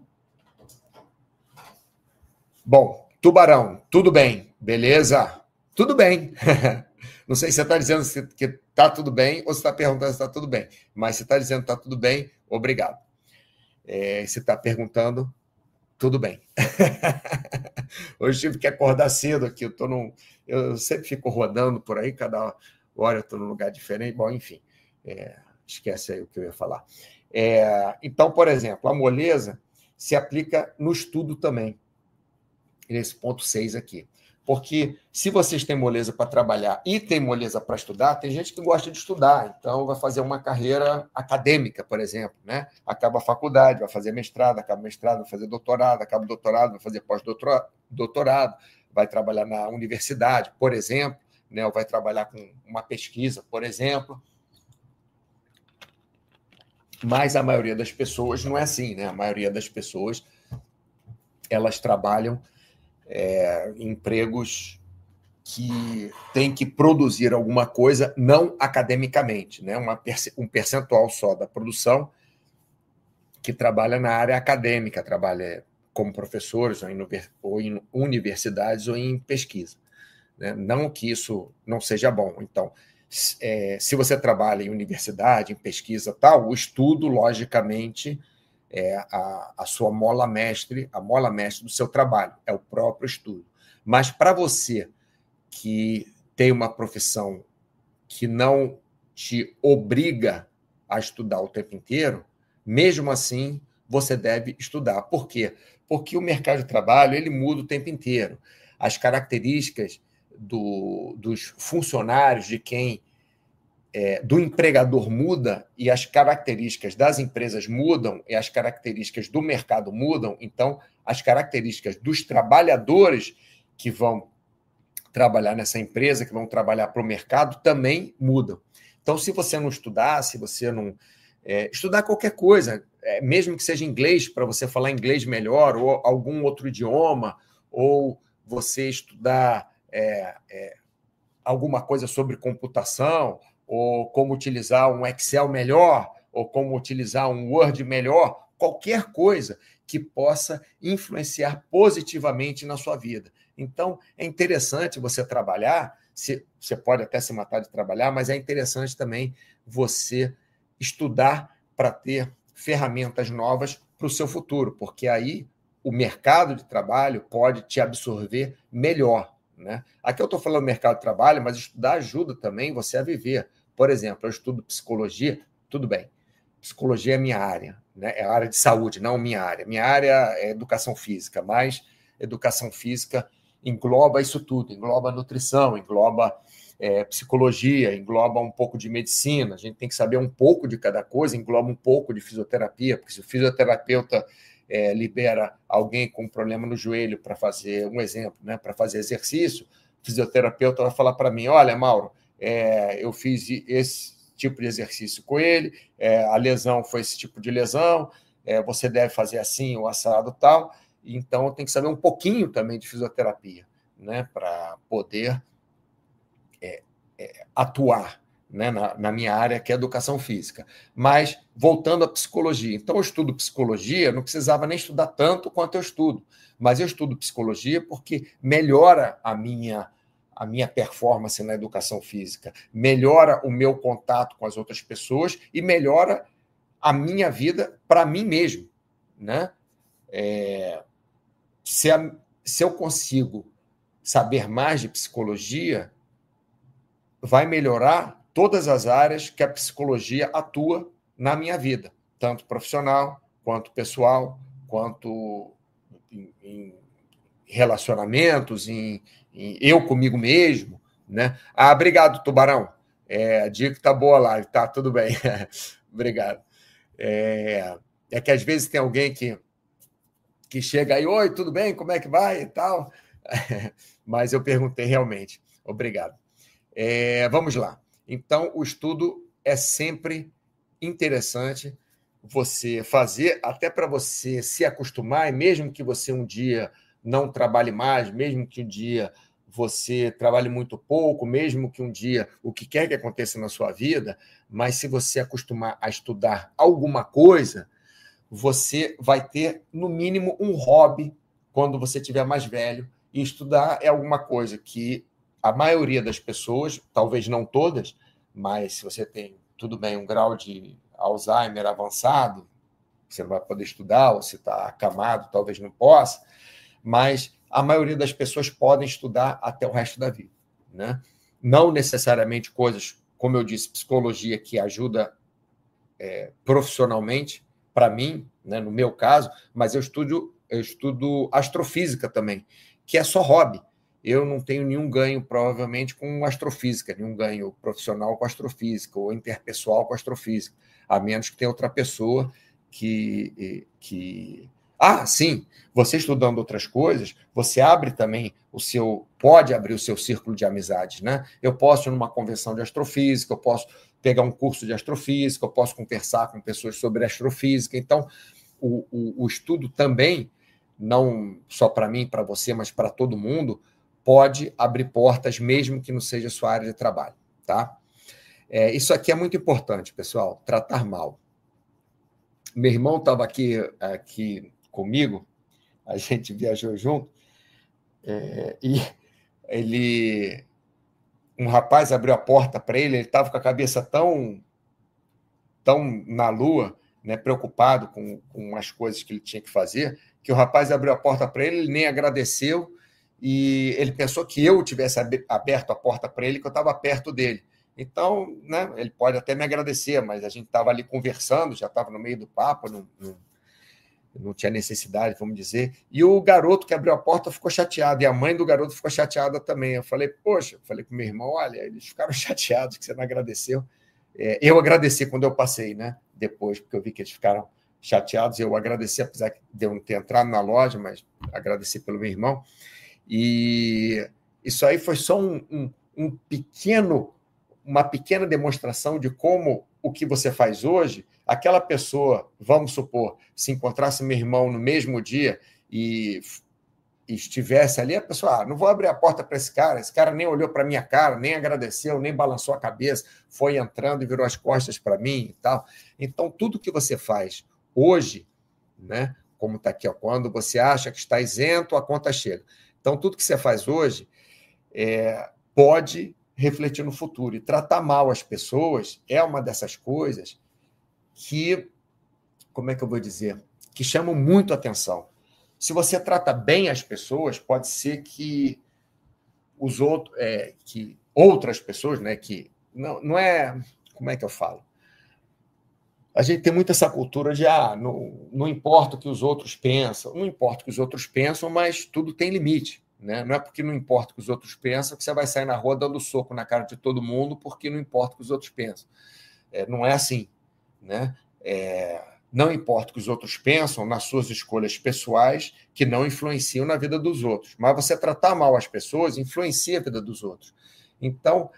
Bom, Tubarão, tudo bem, beleza? Tudo bem. Não sei se você está dizendo que está tudo bem ou se está perguntando se está tudo bem. Mas se está dizendo que está tudo bem, obrigado. É, se está perguntando, tudo bem. Hoje tive que acordar cedo aqui. Eu, tô num, eu sempre fico rodando por aí, cada hora eu estou num lugar diferente. Bom, enfim, é, esquece aí o que eu ia falar. É, então, por exemplo, a moleza se aplica no estudo também, nesse ponto seis aqui. Porque se vocês têm moleza para trabalhar e têm moleza para estudar, tem gente que gosta de estudar, então vai fazer uma carreira acadêmica, por exemplo, né? Acaba a faculdade, vai fazer mestrado, acaba mestrado, vai fazer doutorado, acaba doutorado, vai fazer pós-doutorado, vai trabalhar na universidade, por exemplo, né? Ou vai trabalhar com uma pesquisa, por exemplo. Mas a maioria das pessoas não é assim, né? A maioria das pessoas, elas trabalham É, empregos que têm que produzir alguma coisa não academicamente, né? Uma, um percentual só da produção que trabalha na área acadêmica, trabalha como professores ou em, ou em universidades ou em pesquisa, né? Não que isso não seja bom. Então, é, se você trabalha em universidade, em pesquisa tal, o estudo, logicamente, é a, a sua mola mestre, a mola mestre do seu trabalho, é o próprio estudo. Mas para você que tem uma profissão que não te obriga a estudar o tempo inteiro, mesmo assim, você deve estudar. Por quê? Porque o mercado de trabalho ele muda o tempo inteiro. as características do, dos funcionários, de quem, é, do empregador muda, e as características das empresas mudam, e as características do mercado mudam, então as características dos trabalhadores que vão trabalhar nessa empresa, que vão trabalhar para o mercado, também mudam. Então, se você não estudar, se você não... É, estudar qualquer coisa, é, mesmo que seja inglês, para você falar inglês melhor, ou algum outro idioma, ou você estudar é, é, alguma coisa sobre computação, ou como utilizar um Excel melhor, ou como utilizar um Word melhor, qualquer coisa que possa influenciar positivamente na sua vida. Então, é interessante você trabalhar, se, você pode até se matar de trabalhar, mas é interessante também você estudar para ter ferramentas novas para o seu futuro, porque aí o mercado de trabalho pode te absorver melhor, né? Aqui eu estou falando mercado de trabalho, mas estudar ajuda também você a viver. Por exemplo, eu estudo psicologia, tudo bem, psicologia é minha área, né? É a área de saúde, não minha área. Minha área é educação física, mas educação física engloba isso tudo, engloba nutrição, engloba é, psicologia, engloba um pouco de medicina, a gente tem que saber um pouco de cada coisa, engloba um pouco de fisioterapia, porque se o fisioterapeuta é, libera alguém com um problema no joelho para fazer, um exemplo, né, para fazer exercício, o fisioterapeuta vai falar para mim, olha, Mauro, é, eu fiz esse tipo de exercício com ele, é, a lesão foi esse tipo de lesão, é, você deve fazer assim, o assado tal. Então, tem que saber um pouquinho também de fisioterapia, né, para poder é, é, atuar, né, na, na minha área, que é educação física. Mas, voltando à psicologia. Então, eu estudo psicologia, não precisava nem estudar tanto quanto eu estudo, mas eu estudo psicologia porque melhora a minha, a minha performance na educação física, melhora o meu contato com as outras pessoas e melhora a minha vida para mim mesmo, né? É... Se, a, se eu consigo saber mais de psicologia, vai melhorar todas as áreas que a psicologia atua na minha vida, tanto profissional, quanto pessoal, quanto em, em relacionamentos, em, em eu comigo mesmo, né? Ah, obrigado, Tubarão. É, a dica está boa lá, tá tudo bem. Obrigado. É, é que às vezes tem alguém que que chega aí, oi, tudo bem? Como é que vai? E tal. Mas eu perguntei realmente. Obrigado. É, vamos lá. Então, o estudo é sempre interessante você fazer, até para você se acostumar, e mesmo que você um dia não trabalhe mais, mesmo que um dia você trabalhe muito pouco, mesmo que um dia o que quer que aconteça na sua vida, mas se você acostumar a estudar alguma coisa, você vai ter, no mínimo, um hobby quando você estiver mais velho. E estudar é alguma coisa que a maioria das pessoas, talvez não todas, mas se você tem, tudo bem, um grau de Alzheimer avançado, você não vai poder estudar, ou se está acamado, talvez não possa, mas a maioria das pessoas podem estudar até o resto da vida, né? Não necessariamente coisas, como eu disse, psicologia que ajuda é, profissionalmente, para mim, né, no meu caso, mas eu estudo, eu estudo astrofísica também, que é só hobby. Eu não tenho nenhum ganho, provavelmente, com astrofísica, nenhum ganho profissional com astrofísica ou interpessoal com astrofísica, a menos que tenha outra pessoa que... que... Ah, sim, você estudando outras coisas, você abre também o seu... Pode abrir o seu círculo de amizades, né? Eu posso ir numa convenção de astrofísica, eu posso pegar um curso de astrofísica, eu posso conversar com pessoas sobre astrofísica. Então, o, o, o estudo também, não só para mim, para você, mas para todo mundo, pode abrir portas, mesmo que não seja a sua área de trabalho, tá? É, isso aqui é muito importante, pessoal, tratar mal. Meu irmão estava aqui, aqui comigo, a gente viajou junto, é, e ele... Um rapaz abriu a porta para ele, ele estava com a cabeça tão, tão na lua, né, preocupado com, com as coisas que ele tinha que fazer, que o rapaz abriu a porta para ele, ele nem agradeceu, e ele pensou que eu tivesse aberto a porta para ele, que eu estava perto dele. Então, né, ele pode até me agradecer, mas a gente estava ali conversando, já estava no meio do papo, não, não, não tinha necessidade, vamos dizer. E o garoto que abriu a porta ficou chateado, e a mãe do garoto ficou chateada também. Eu falei, poxa, eu falei com meu irmão, olha, eles ficaram chateados que você não agradeceu. É, eu agradeci quando eu passei, né? Depois, porque eu vi que eles ficaram chateados, eu agradeci, apesar de eu não ter entrado na loja, mas agradeci pelo meu irmão. E isso aí foi só um, um, um pequeno, uma pequena demonstração de como o que você faz hoje, aquela pessoa, vamos supor, se encontrasse meu irmão no mesmo dia e, e estivesse ali, a pessoa, ah, não vou abrir a porta para esse cara, esse cara nem olhou para a minha cara, nem agradeceu, nem balançou a cabeça, foi entrando e virou as costas para mim e tal. Então, tudo que você faz hoje, né, como está aqui, ó, quando você acha que está isento, a conta chega. Então, tudo que você faz hoje é, pode refletir no futuro. E tratar mal as pessoas é uma dessas coisas que, como é que eu vou dizer, que chamam muito atenção. Se você trata bem as pessoas, pode ser que os outros, é, que outras pessoas, né, que não, não é, como é que eu falo? A gente tem muito essa cultura de, ah, não, não importa o que os outros pensam, não importa o que os outros pensam, mas tudo tem limite, né? Não é porque não importa o que os outros pensam que você vai sair na rua dando soco na cara de todo mundo porque não importa o que os outros pensam. É, não é assim, né? É, não importa o que os outros pensam nas suas escolhas pessoais que não influenciam na vida dos outros, mas você tratar mal as pessoas influencia a vida dos outros. Então,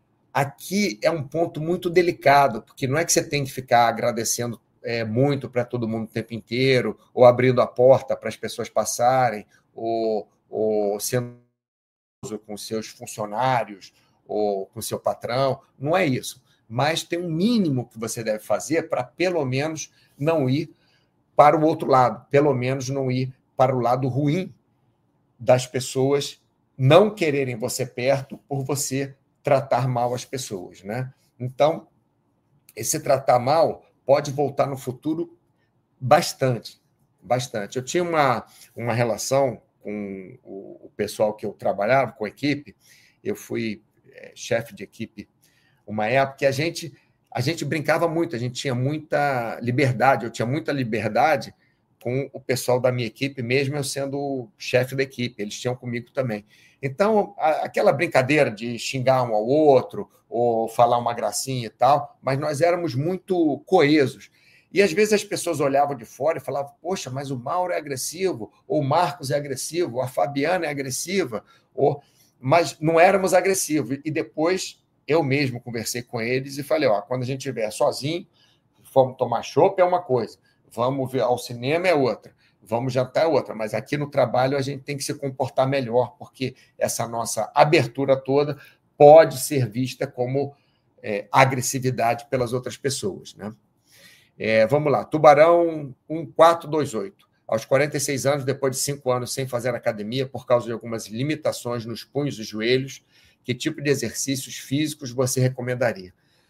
aqui é um ponto muito delicado, porque não é que você tem que ficar agradecendo é, muito para todo mundo o tempo inteiro, ou abrindo a porta para as pessoas passarem, ou, ou sendo com seus funcionários, ou com seu patrão. Não é isso. Mas tem um mínimo que você deve fazer para, pelo menos, não ir para o outro lado, pelo menos não ir para o lado ruim das pessoas não quererem você perto por você tratar mal as pessoas, né? Então, esse tratar mal pode voltar no futuro bastante, bastante. Eu tinha uma, uma relação com o, o pessoal que eu trabalhava, com a equipe, eu fui é, chefe de equipe uma época que a gente, a gente brincava muito, a gente tinha muita liberdade, eu tinha muita liberdade com o pessoal da minha equipe, mesmo eu sendo o chefe da equipe, eles tinham comigo também. Então, a, aquela brincadeira de xingar um ao outro, ou falar uma gracinha e tal, mas nós éramos muito coesos. E, às vezes, as pessoas olhavam de fora e falavam, poxa, mas o Mauro é agressivo, ou o Marcos é agressivo, ou a Fabiana é agressiva, ou... mas não éramos agressivos. E depois, eu mesmo conversei com eles e falei, ó, quando a gente estiver sozinho, vamos tomar chopp é uma coisa, vamos ver ao cinema é outra, vamos jantar é outra, mas aqui no trabalho a gente tem que se comportar melhor, porque essa nossa abertura toda pode ser vista como é, agressividade pelas outras pessoas, né? É, vamos lá, Tubarão um quatro dois oito. Aos quarenta e seis anos, depois de cinco anos sem fazer academia, por causa de algumas limitações nos punhos e joelhos, que tipo de exercícios físicos você recomendaria?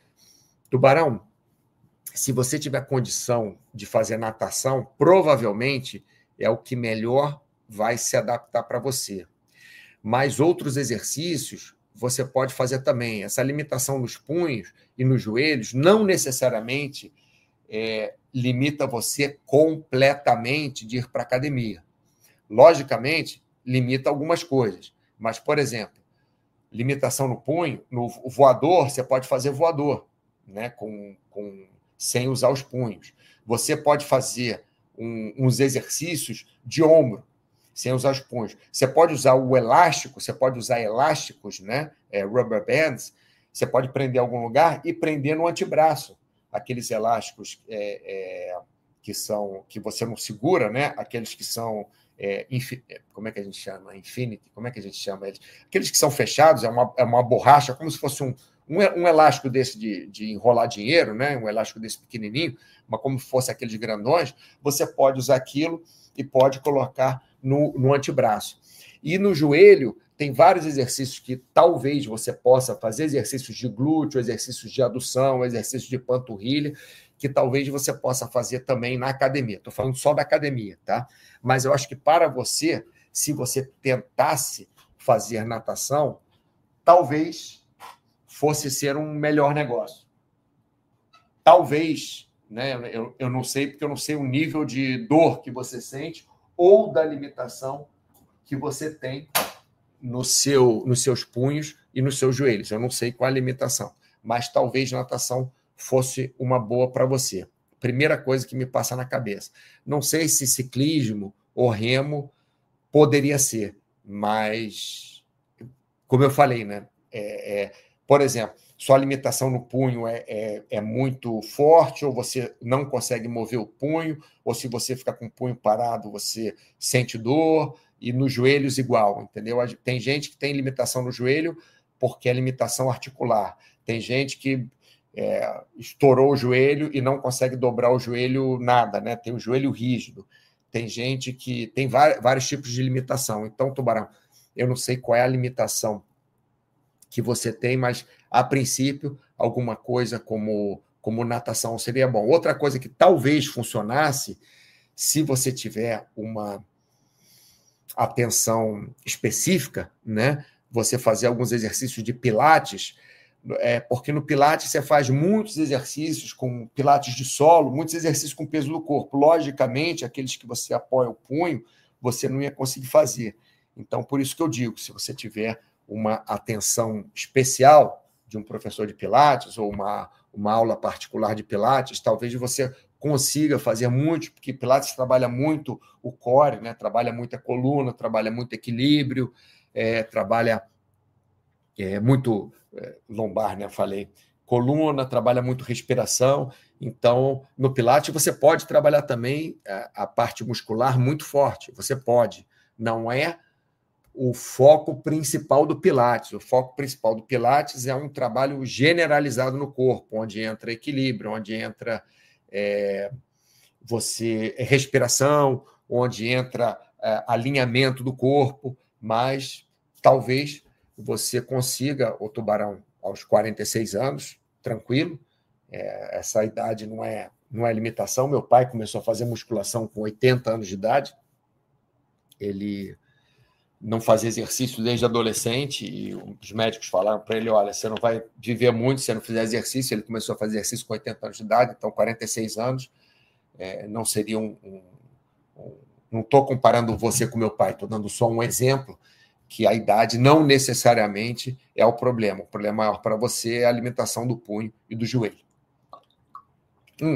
Tubarão, se você tiver condição de fazer natação, provavelmente é o que melhor vai se adaptar para você. Mas outros exercícios você pode fazer também. Essa limitação nos punhos e nos joelhos não necessariamente é, limita você completamente de ir para a academia. Logicamente, limita algumas coisas. Mas, por exemplo, limitação no punho, no voador, você pode fazer voador, né, com... com sem usar os punhos. Você pode fazer um, uns exercícios de ombro, sem usar os punhos. Você pode usar o elástico, você pode usar elásticos, né? É, rubber bands, você pode prender em algum lugar e prender no antebraço. Aqueles elásticos é, é, que são que você não segura, né? Aqueles que são... É, infi, como é que a gente chama? Infinity, como é que a gente chama eles? Aqueles que são fechados, é uma, é uma borracha, como se fosse um Um, um elástico desse de, de enrolar dinheiro, né? Um elástico desse pequenininho, mas como se fosse aqueles grandões, você pode usar aquilo e pode colocar no, no antebraço. E no joelho, tem vários exercícios que talvez você possa fazer, exercícios de glúteo, exercícios de adução, exercícios de panturrilha, que talvez você possa fazer também na academia. Estou falando só da academia, tá? Mas eu acho que para você, se você tentasse fazer natação, talvez... fosse ser um melhor negócio. Talvez né? Eu, eu não sei, porque eu não sei o nível de dor que você sente ou da limitação que você tem no seu, nos seus punhos e nos seus joelhos. Eu não sei qual é a limitação, mas talvez natação fosse uma boa para você. Primeira coisa que me passa na cabeça. Não sei se ciclismo ou remo poderia ser, mas, como eu falei, né? É, é, por exemplo, sua limitação no punho é, é, é muito forte, ou você não consegue mover o punho, ou se você ficar com o punho parado, você sente dor, e nos joelhos igual, entendeu? Tem gente que tem limitação no joelho porque é limitação articular. Tem gente que é, estourou o joelho e não consegue dobrar o joelho nada, né? Tem o joelho rígido. Tem gente que tem vários tipos de limitação. Então, Tubarão, eu não sei qual é a limitação que você tem, mas, a princípio, alguma coisa como, como natação seria bom. Outra coisa que talvez funcionasse, se você tiver uma atenção específica, né? Você fazer alguns exercícios de pilates, é, porque no pilates você faz muitos exercícios com pilates de solo, muitos exercícios com peso do corpo. Logicamente, aqueles que você apoia o punho, você não ia conseguir fazer. Então, por isso que eu digo, se você tiver uma atenção especial de um professor de pilates ou uma, uma aula particular de pilates, talvez você consiga fazer muito, porque Pilates trabalha muito o core, né? Trabalha muito a coluna, trabalha muito equilíbrio, é, trabalha é, muito é, lombar, né? Falei, coluna, trabalha muito respiração. Então, no Pilates, você pode trabalhar também a, a parte muscular muito forte. Você pode. Não é o foco principal do Pilates. O foco principal do Pilates é um trabalho generalizado no corpo, onde entra equilíbrio, onde entra É, você respiração, onde entra é, alinhamento do corpo, mas talvez você consiga, o Tubarão, aos quarenta e seis anos, tranquilo, é, essa idade não é, não é limitação. Meu pai começou a fazer musculação com oitenta anos de idade, ele não fazia exercício desde adolescente, e os médicos falaram para ele, olha, você não vai viver muito se você não fizer exercício. Ele começou a fazer exercício com oitenta anos de idade, então quarenta e seis anos, é, não seria um... um, um não estou comparando você com meu pai, estou dando só um exemplo, que a idade não necessariamente é o problema. O problema maior para você é a alimentação do punho e do joelho. Hum.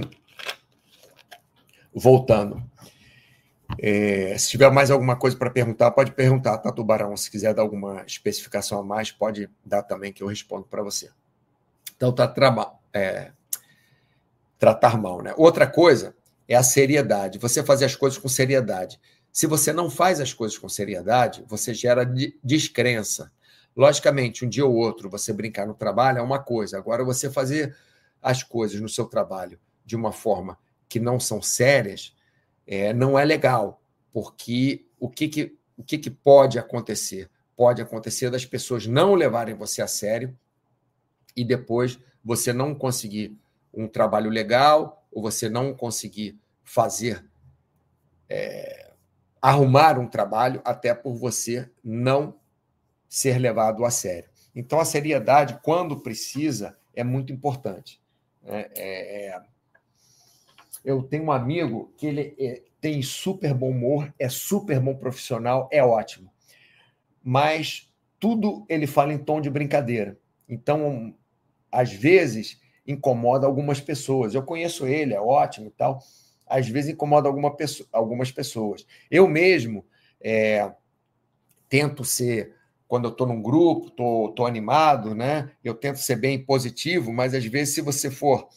Voltando. É, se tiver mais alguma coisa para perguntar, pode perguntar, tá, Tubarão? Se quiser dar alguma especificação a mais, pode dar também, que eu respondo para você. Então, tá, tra é, tratar mal, né? Outra coisa é a seriedade. Você fazer as coisas com seriedade. Se você não faz as coisas com seriedade, você gera descrença. Logicamente, um dia ou outro você brincar no trabalho é uma coisa. Agora, você fazer as coisas no seu trabalho de uma forma que não são sérias, É, não é legal, porque o que, que, o que, que pode acontecer? Pode acontecer das pessoas não levarem você a sério e depois você não conseguir um trabalho legal, ou você não conseguir fazer, é, arrumar um trabalho, até por você não ser levado a sério. Então, a seriedade, quando precisa, é muito importante. É, é, eu tenho um amigo que ele é, tem super bom humor, é super bom profissional, é ótimo. Mas tudo ele fala em tom de brincadeira. Então, às vezes, incomoda algumas pessoas. Eu conheço ele, é ótimo e tal. Às vezes, incomoda alguma pessoa, algumas pessoas. Eu mesmo é, tento ser, quando eu estou num grupo, estou animado, né? Eu tento ser bem positivo, mas às vezes, se você for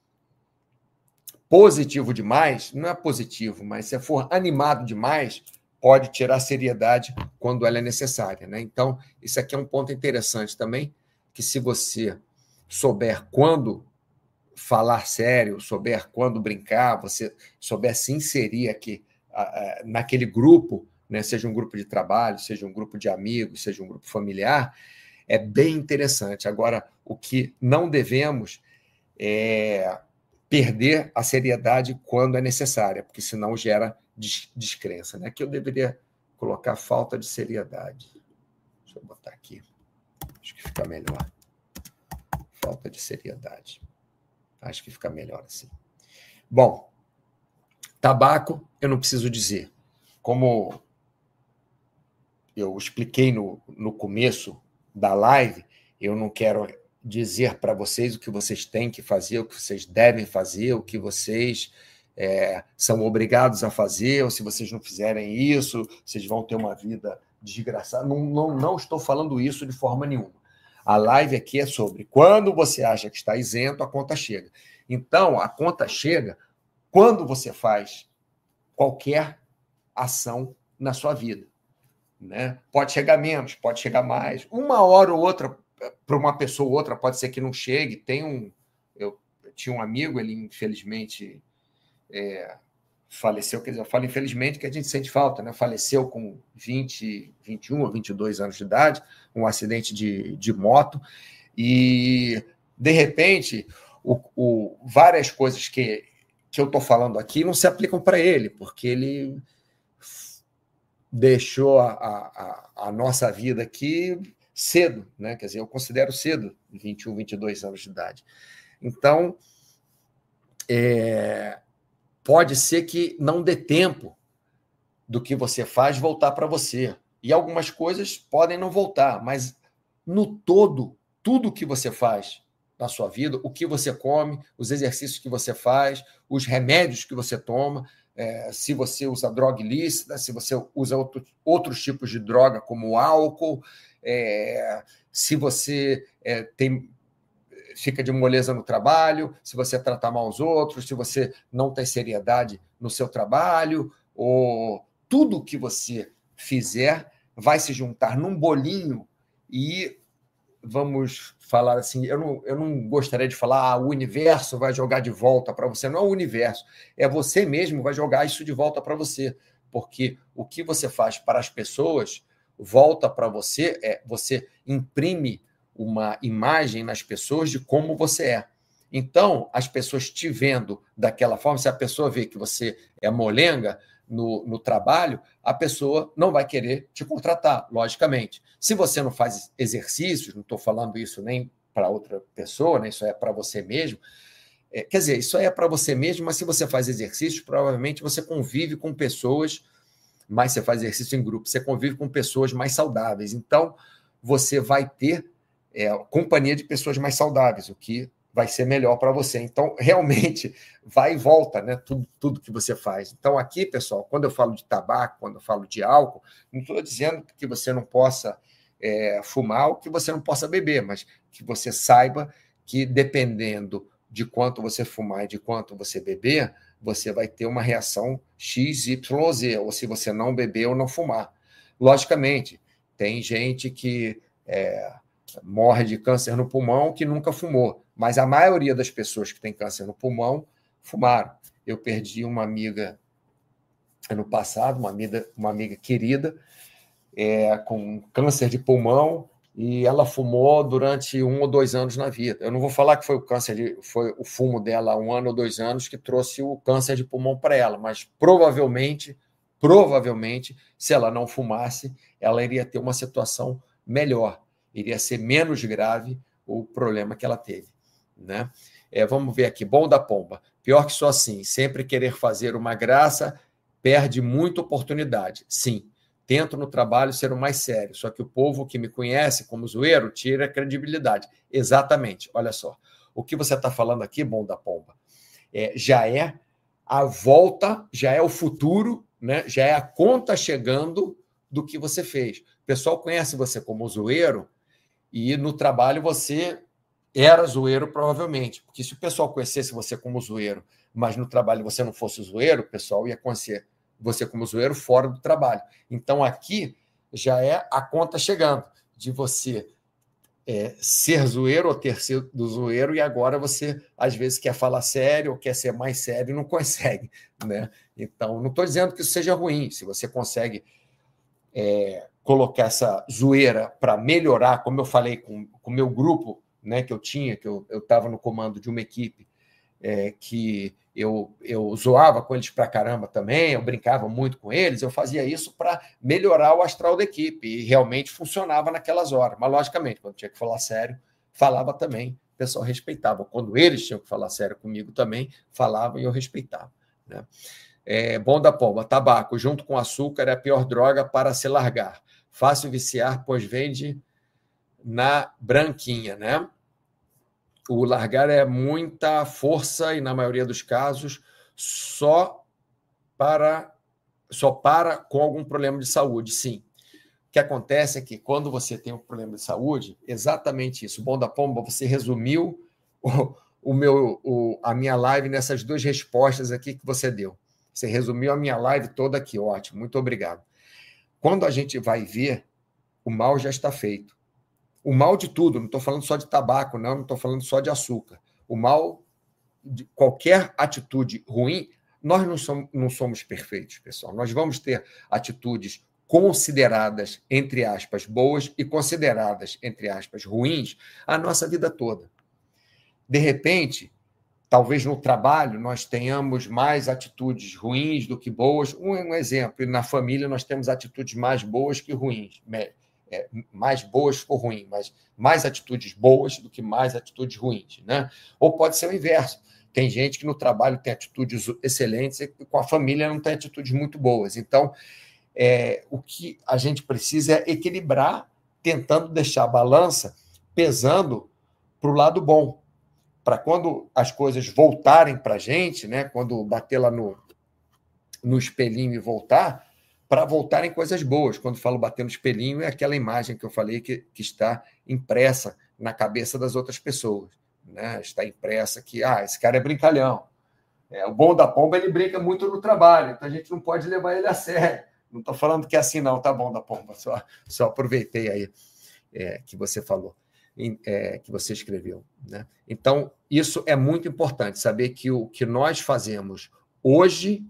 positivo demais, não é positivo, mas se for animado demais, pode tirar a seriedade quando ela é necessária, né? Então, isso aqui é um ponto interessante também, que se você souber quando falar sério, souber quando brincar, você souber se inserir aqui naquele grupo, né? Seja um grupo de trabalho, seja um grupo de amigos, seja um grupo familiar, é bem interessante. Agora, o que não devemos é perder a seriedade quando é necessária, porque senão gera descrença, né? Que eu deveria colocar falta de seriedade. Deixa eu botar aqui. Acho que fica melhor. Falta de seriedade. Acho que fica melhor assim. Bom, tabaco, eu não preciso dizer. Como eu expliquei no, no começo da live, eu não quero dizer para vocês o que vocês têm que fazer, o que vocês devem fazer, o que vocês é, são obrigados a fazer, ou se vocês não fizerem isso, vocês vão ter uma vida desgraçada. Não, não, não estou falando isso de forma nenhuma. A live aqui é sobre quando você acha que está isento, a conta chega. Então, a conta chega quando você faz qualquer ação na sua vida. Né? Pode chegar menos, pode chegar mais. Uma hora ou outra, para uma pessoa ou outra, pode ser que não chegue. Tem um, eu tinha um amigo, ele infelizmente é, faleceu, quer dizer, eu falo infelizmente que a gente sente falta, né? Faleceu com vinte, vinte e um ou vinte e dois anos de idade, um acidente de, de moto, e de repente o, o, várias coisas que, que eu estou falando aqui não se aplicam para ele, porque ele deixou a, a, a nossa vida aqui cedo, né? Quer dizer, eu considero cedo, vinte e um, vinte e dois anos de idade. Então, é, pode ser que não dê tempo do que você faz voltar para você. E algumas coisas podem não voltar, mas no todo, tudo que você faz na sua vida, o que você come, os exercícios que você faz, os remédios que você toma, é, se você usa droga ilícita, se você usa outro, outros tipos de droga, como álcool, é, se você é, tem, fica de moleza no trabalho, se você tratar mal os outros, se você não tem seriedade no seu trabalho, ou tudo que você fizer vai se juntar num bolinho e, vamos falar assim, eu não, eu não gostaria de falar, ah, o universo vai jogar de volta para você. Não é o universo, é você mesmo que vai jogar isso de volta para você, porque o que você faz para as pessoas volta para você, é, você imprime uma imagem nas pessoas de como você é. Então, as pessoas te vendo daquela forma, se a pessoa vê que você é molenga no, no trabalho, a pessoa não vai querer te contratar, logicamente. Se você não faz exercícios, não estou falando isso nem para outra pessoa, né? Isso é para você mesmo. É, quer dizer, isso é para você mesmo, mas se você faz exercícios, provavelmente você convive com pessoas, mas você faz exercício em grupo, você convive com pessoas mais saudáveis. Então, você vai ter é, companhia de pessoas mais saudáveis, o que vai ser melhor para você. Então, realmente, vai e volta, né? Tudo, tudo que você faz. Então, aqui, pessoal, quando eu falo de tabaco, quando eu falo de álcool, não estou dizendo que você não possa é, fumar ou que você não possa beber, mas que você saiba que, dependendo de quanto você fumar e de quanto você beber, você vai ter uma reação X Y Z, ou se você não beber ou não fumar. Logicamente, tem gente que é, morre de câncer no pulmão que nunca fumou, mas a maioria das pessoas que têm câncer no pulmão fumaram. Eu perdi uma amiga ano passado, uma amiga, uma amiga querida, é, com câncer de pulmão, e ela fumou durante um ou dois anos na vida. Eu não vou falar que foi o câncer de, foi o fumo dela há um ano ou dois anos que trouxe o câncer de pulmão para ela, mas provavelmente, provavelmente, se ela não fumasse, ela iria ter uma situação melhor, iria ser menos grave o problema que ela teve, né? É, vamos ver aqui, bom da pomba. Pior que só assim, sempre querer fazer uma graça perde muita oportunidade. Sim, tento no trabalho ser o mais sério, só que o povo que me conhece como zoeiro tira a credibilidade. Exatamente, olha só. O que você está falando aqui, bom da pomba, é, já é a volta, já é o futuro, né? Já é a conta chegando do que você fez. O pessoal conhece você como zoeiro e no trabalho você era zoeiro, provavelmente. Porque se o pessoal conhecesse você como zoeiro, mas no trabalho você não fosse zoeiro, o pessoal ia conhecer você como zoeiro fora do trabalho. Então, aqui já é a conta chegando de você é, ser zoeiro ou ter sido zoeiro, e agora você, às vezes, quer falar sério ou quer ser mais sério e não consegue, né? Então, não estou dizendo que isso seja ruim. Se você consegue é, colocar essa zoeira para melhorar, como eu falei com o meu grupo, né, que eu tinha, que eu estava no comando de uma equipe, É, que eu, eu zoava com eles pra caramba também, eu brincava muito com eles, eu fazia isso para melhorar o astral da equipe, e realmente funcionava naquelas horas. Mas, logicamente, quando tinha que falar sério, falava também pessoal respeitava. Quando eles tinham que falar sério comigo também, falavam e eu respeitava, né? É, bom da pomba, tabaco, junto com açúcar, é a pior droga para se largar. Fácil viciar, pois vende na branquinha, né? O largar é muita força e, na maioria dos casos, só para, só para com algum problema de saúde, sim. O que acontece é que, quando você tem um problema de saúde, exatamente isso. O bom da pomba, você resumiu o, o meu, o, a minha live nessas duas respostas aqui que você deu. Você resumiu a minha live toda aqui, ótimo, muito obrigado. Quando a gente vai ver, o mal já está feito. O mal de tudo, não estou falando só de tabaco, não, não estou falando só de açúcar. O mal de qualquer atitude ruim, nós não somos, não somos perfeitos, pessoal. Nós vamos ter atitudes consideradas, entre aspas, boas e consideradas, entre aspas, ruins, a nossa vida toda. De repente, talvez no trabalho nós tenhamos mais atitudes ruins do que boas. Um, um exemplo, na família nós temos atitudes mais boas que ruins. É, mais boas ou ruins, mas mais atitudes boas do que mais atitudes ruins, né? Ou pode ser o inverso. Tem gente que no trabalho tem atitudes excelentes e com a família não tem atitudes muito boas. Então, é, o que a gente precisa é equilibrar, tentando deixar a balança pesando para o lado bom, para quando as coisas voltarem para a gente, né, quando bater lá no, no espelhinho e voltar, para voltarem coisas boas. Quando falo bater no espelhinho, é aquela imagem que eu falei que, que está impressa na cabeça das outras pessoas, né? Está impressa que, ah, esse cara é brincalhão. É, o bom da pomba, ele brinca muito no trabalho, então a gente não pode levar ele a sério. Não estou falando que é assim, não, tá bom da pomba, só, só aproveitei aí é, que você falou, é, que você escreveu, né? Então, isso é muito importante, saber que o que nós fazemos hoje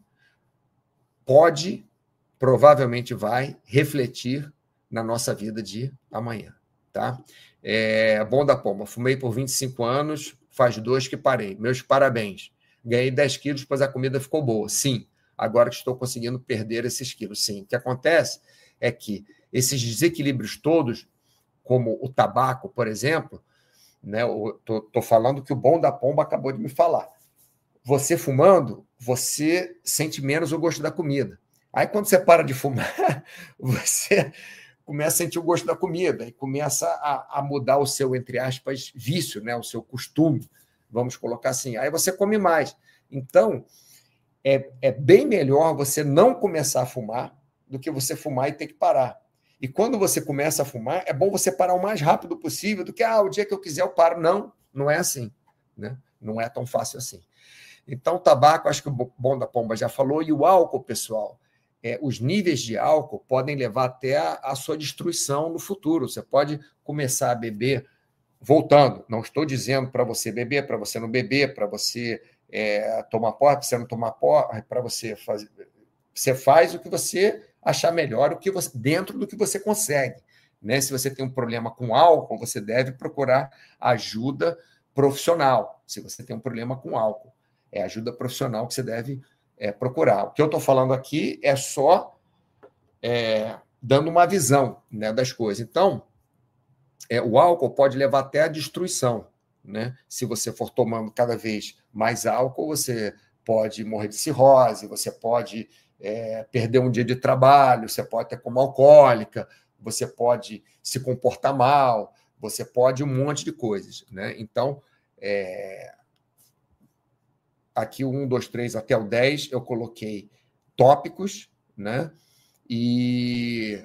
pode, provavelmente vai, refletir na nossa vida de amanhã, tá? É, bom da pomba, fumei por vinte e cinco anos, faz dois que parei. Meus parabéns. Ganhei dez quilos, pois a comida ficou boa. Sim, agora que estou conseguindo perder esses quilos. Sim, o que acontece é que esses desequilíbrios todos, como o tabaco, por exemplo, né, estou falando que o bom da pomba acabou de me falar. Você fumando, você sente menos o gosto da comida. Aí, quando você para de fumar, você começa a sentir o gosto da comida e começa a, a mudar o seu, entre aspas, vício, né, o seu costume, vamos colocar assim. Aí você come mais. Então, é, é bem melhor você não começar a fumar do que você fumar e ter que parar. E quando você começa a fumar, é bom você parar o mais rápido possível do que, ah, o dia que eu quiser eu paro. Não, não é assim, né? Não é tão fácil assim. Então, o tabaco, acho que o bom da pomba já falou, e o álcool, pessoal, é, os níveis de álcool podem levar até a, a sua destruição no futuro. Você pode começar a beber, voltando, não estou dizendo para você beber, para você não beber, para você é, tomar porra, para você não tomar porra, para você fazer... Você faz o que você achar melhor, o que você, dentro do que você consegue, né? Se você tem um problema com álcool, você deve procurar ajuda profissional. Se você tem um problema com álcool, é ajuda profissional que você deve é, procurar. O que eu estou falando aqui é só é, dando uma visão, né, das coisas. Então, é, o álcool pode levar até à destruição, né? Se você for tomando cada vez mais álcool, você pode morrer de cirrose, você pode é, perder um dia de trabalho, você pode ter coma alcoólica, você pode se comportar mal, você pode um monte de coisas, né? Então, é, aqui o um, dois, três até o dez eu coloquei tópicos, né? E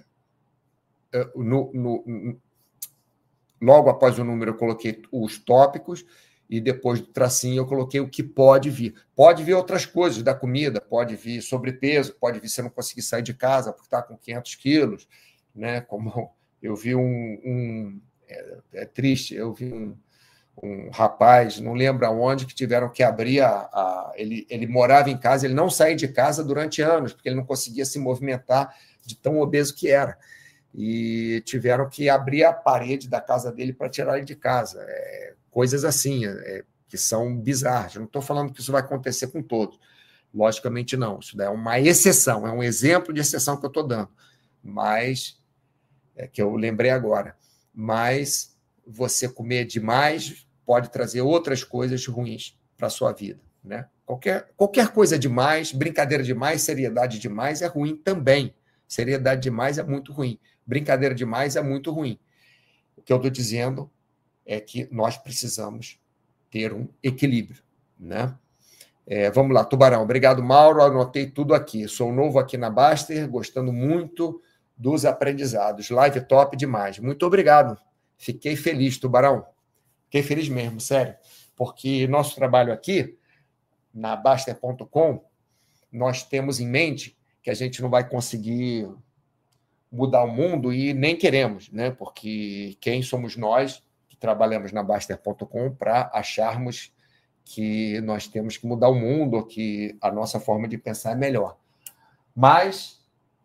no, no, logo após o número eu coloquei os tópicos e depois do tracinho eu coloquei o que pode vir. Pode vir outras coisas da comida, pode vir sobrepeso, pode vir você não conseguir sair de casa porque está com quinhentos quilos, né? Como eu vi um... um é, é triste, eu vi um, um rapaz, não lembro aonde, que tiveram que abrir a... a ele, ele morava em casa, ele não saía de casa durante anos, porque ele não conseguia se movimentar de tão obeso que era. E tiveram que abrir a parede da casa dele para tirar ele de casa. É, coisas assim, é, que são bizarras. Eu não estou falando que isso vai acontecer com todos. Logicamente não. Isso é uma exceção, é um exemplo de exceção que eu estou dando. Mas, é que eu lembrei agora. Mas você comer demais pode trazer outras coisas ruins para a sua vida, né? Qualquer, qualquer coisa demais, brincadeira demais, seriedade demais é ruim também. Seriedade demais é muito ruim. Brincadeira demais é muito ruim. O que eu estou dizendo é que nós precisamos ter um equilíbrio, né? É, vamos lá, Tubarão. Obrigado, Mauro. Anotei tudo aqui. Sou novo aqui na Baster, gostando muito dos aprendizados. Live top demais. Muito obrigado. Fiquei feliz, Tubarão. Fiquei feliz mesmo, sério. Porque nosso trabalho aqui, na Baster ponto com, nós temos em mente que a gente não vai conseguir mudar o mundo e nem queremos, né? Porque quem somos nós que trabalhamos na Baster ponto com para acharmos que nós temos que mudar o mundo, ou que a nossa forma de pensar é melhor. Mas,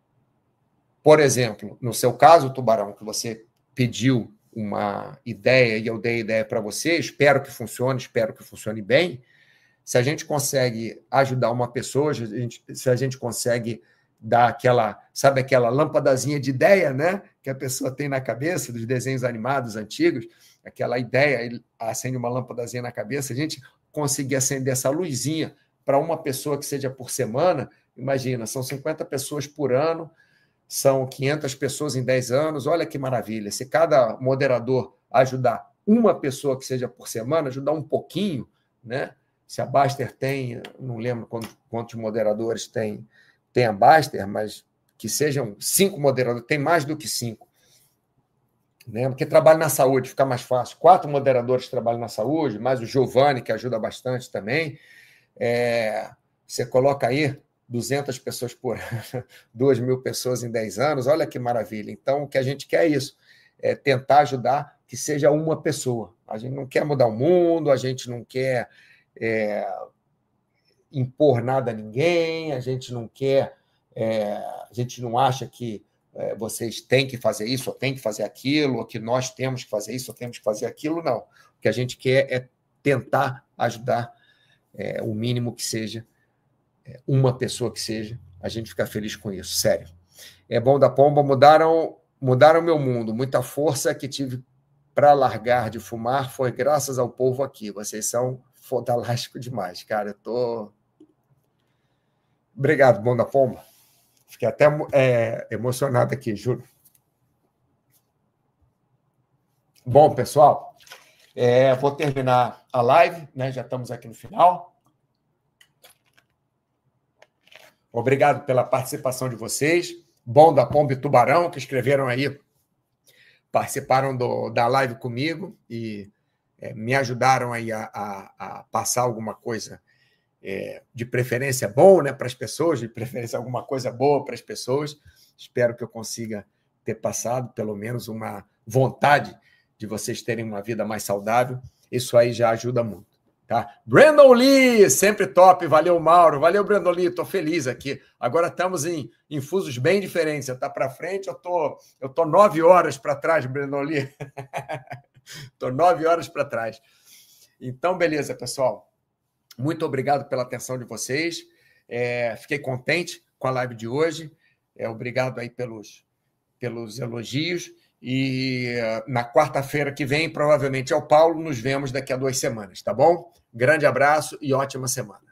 por exemplo, no seu caso, Tubarão, que você pediu uma ideia e eu dei ideia para você, espero que funcione, espero que funcione bem. Se a gente consegue ajudar uma pessoa, a gente, se a gente consegue dar aquela, sabe, aquela lâmpadazinha de ideia, né, que a pessoa tem na cabeça, dos desenhos animados antigos, aquela ideia, acende uma lâmpadazinha na cabeça, a gente conseguir acender essa luzinha para uma pessoa que seja por semana, imagina, são cinquenta pessoas por ano, são quinhentas pessoas em dez anos, olha que maravilha. Se cada moderador ajudar uma pessoa que seja por semana, ajudar um pouquinho, né? Se a Baster tem, não lembro quantos, quantos moderadores tem, tem a Baster, mas que sejam cinco moderadores, tem mais do que cinco. Né? Porque trabalha na saúde, fica mais fácil. Quatro moderadores trabalham na saúde, mais o Giovanni, que ajuda bastante também. É, você coloca aí duzentas pessoas por ano, duas mil pessoas em dez anos, olha que maravilha. Então, o que a gente quer é isso, é tentar ajudar que seja uma pessoa. A gente não quer mudar o mundo, a gente não quer é, impor nada a ninguém, a gente não quer, é, a gente não acha que é, vocês têm que fazer isso, ou têm que fazer aquilo, ou que nós temos que fazer isso, ou temos que fazer aquilo, não. O que a gente quer é tentar ajudar é, o mínimo que seja, é, uma pessoa que seja, a gente fica feliz com isso, sério. É bom da pomba, mudaram mudaram meu mundo, muita força que tive para largar de fumar foi graças ao povo aqui, vocês são fodástico demais, cara, eu tô... Obrigado, bom da pomba. Fiquei até é, emocionado aqui, juro. Bom, pessoal, é, vou terminar a live, né? Já estamos aqui no final. Obrigado pela participação de vocês. Bom da Pomba e Tubarão, que escreveram aí, participaram do, da live comigo e é, me ajudaram aí a, a, a passar alguma coisa É, de preferência bom, né, para as pessoas, de preferência alguma coisa boa para as pessoas. Espero que eu consiga ter passado pelo menos uma vontade de vocês terem uma vida mais saudável. Isso aí já ajuda muito, tá? Brandon Lee, sempre top. Valeu, Mauro. Valeu, Brandon Lee. Estou feliz aqui. Agora estamos em, em fusos bem diferentes. Você está para frente, eu tô, eu tô nove horas para trás, Brandon Lee. Estou nove horas para trás. Então, beleza, pessoal. Muito obrigado pela atenção de vocês. É, fiquei contente com a live de hoje. É, obrigado aí pelos, pelos elogios. E na quarta-feira que vem, provavelmente ao Paulo, nos vemos daqui a duas semanas, tá bom? Grande abraço e ótima semana.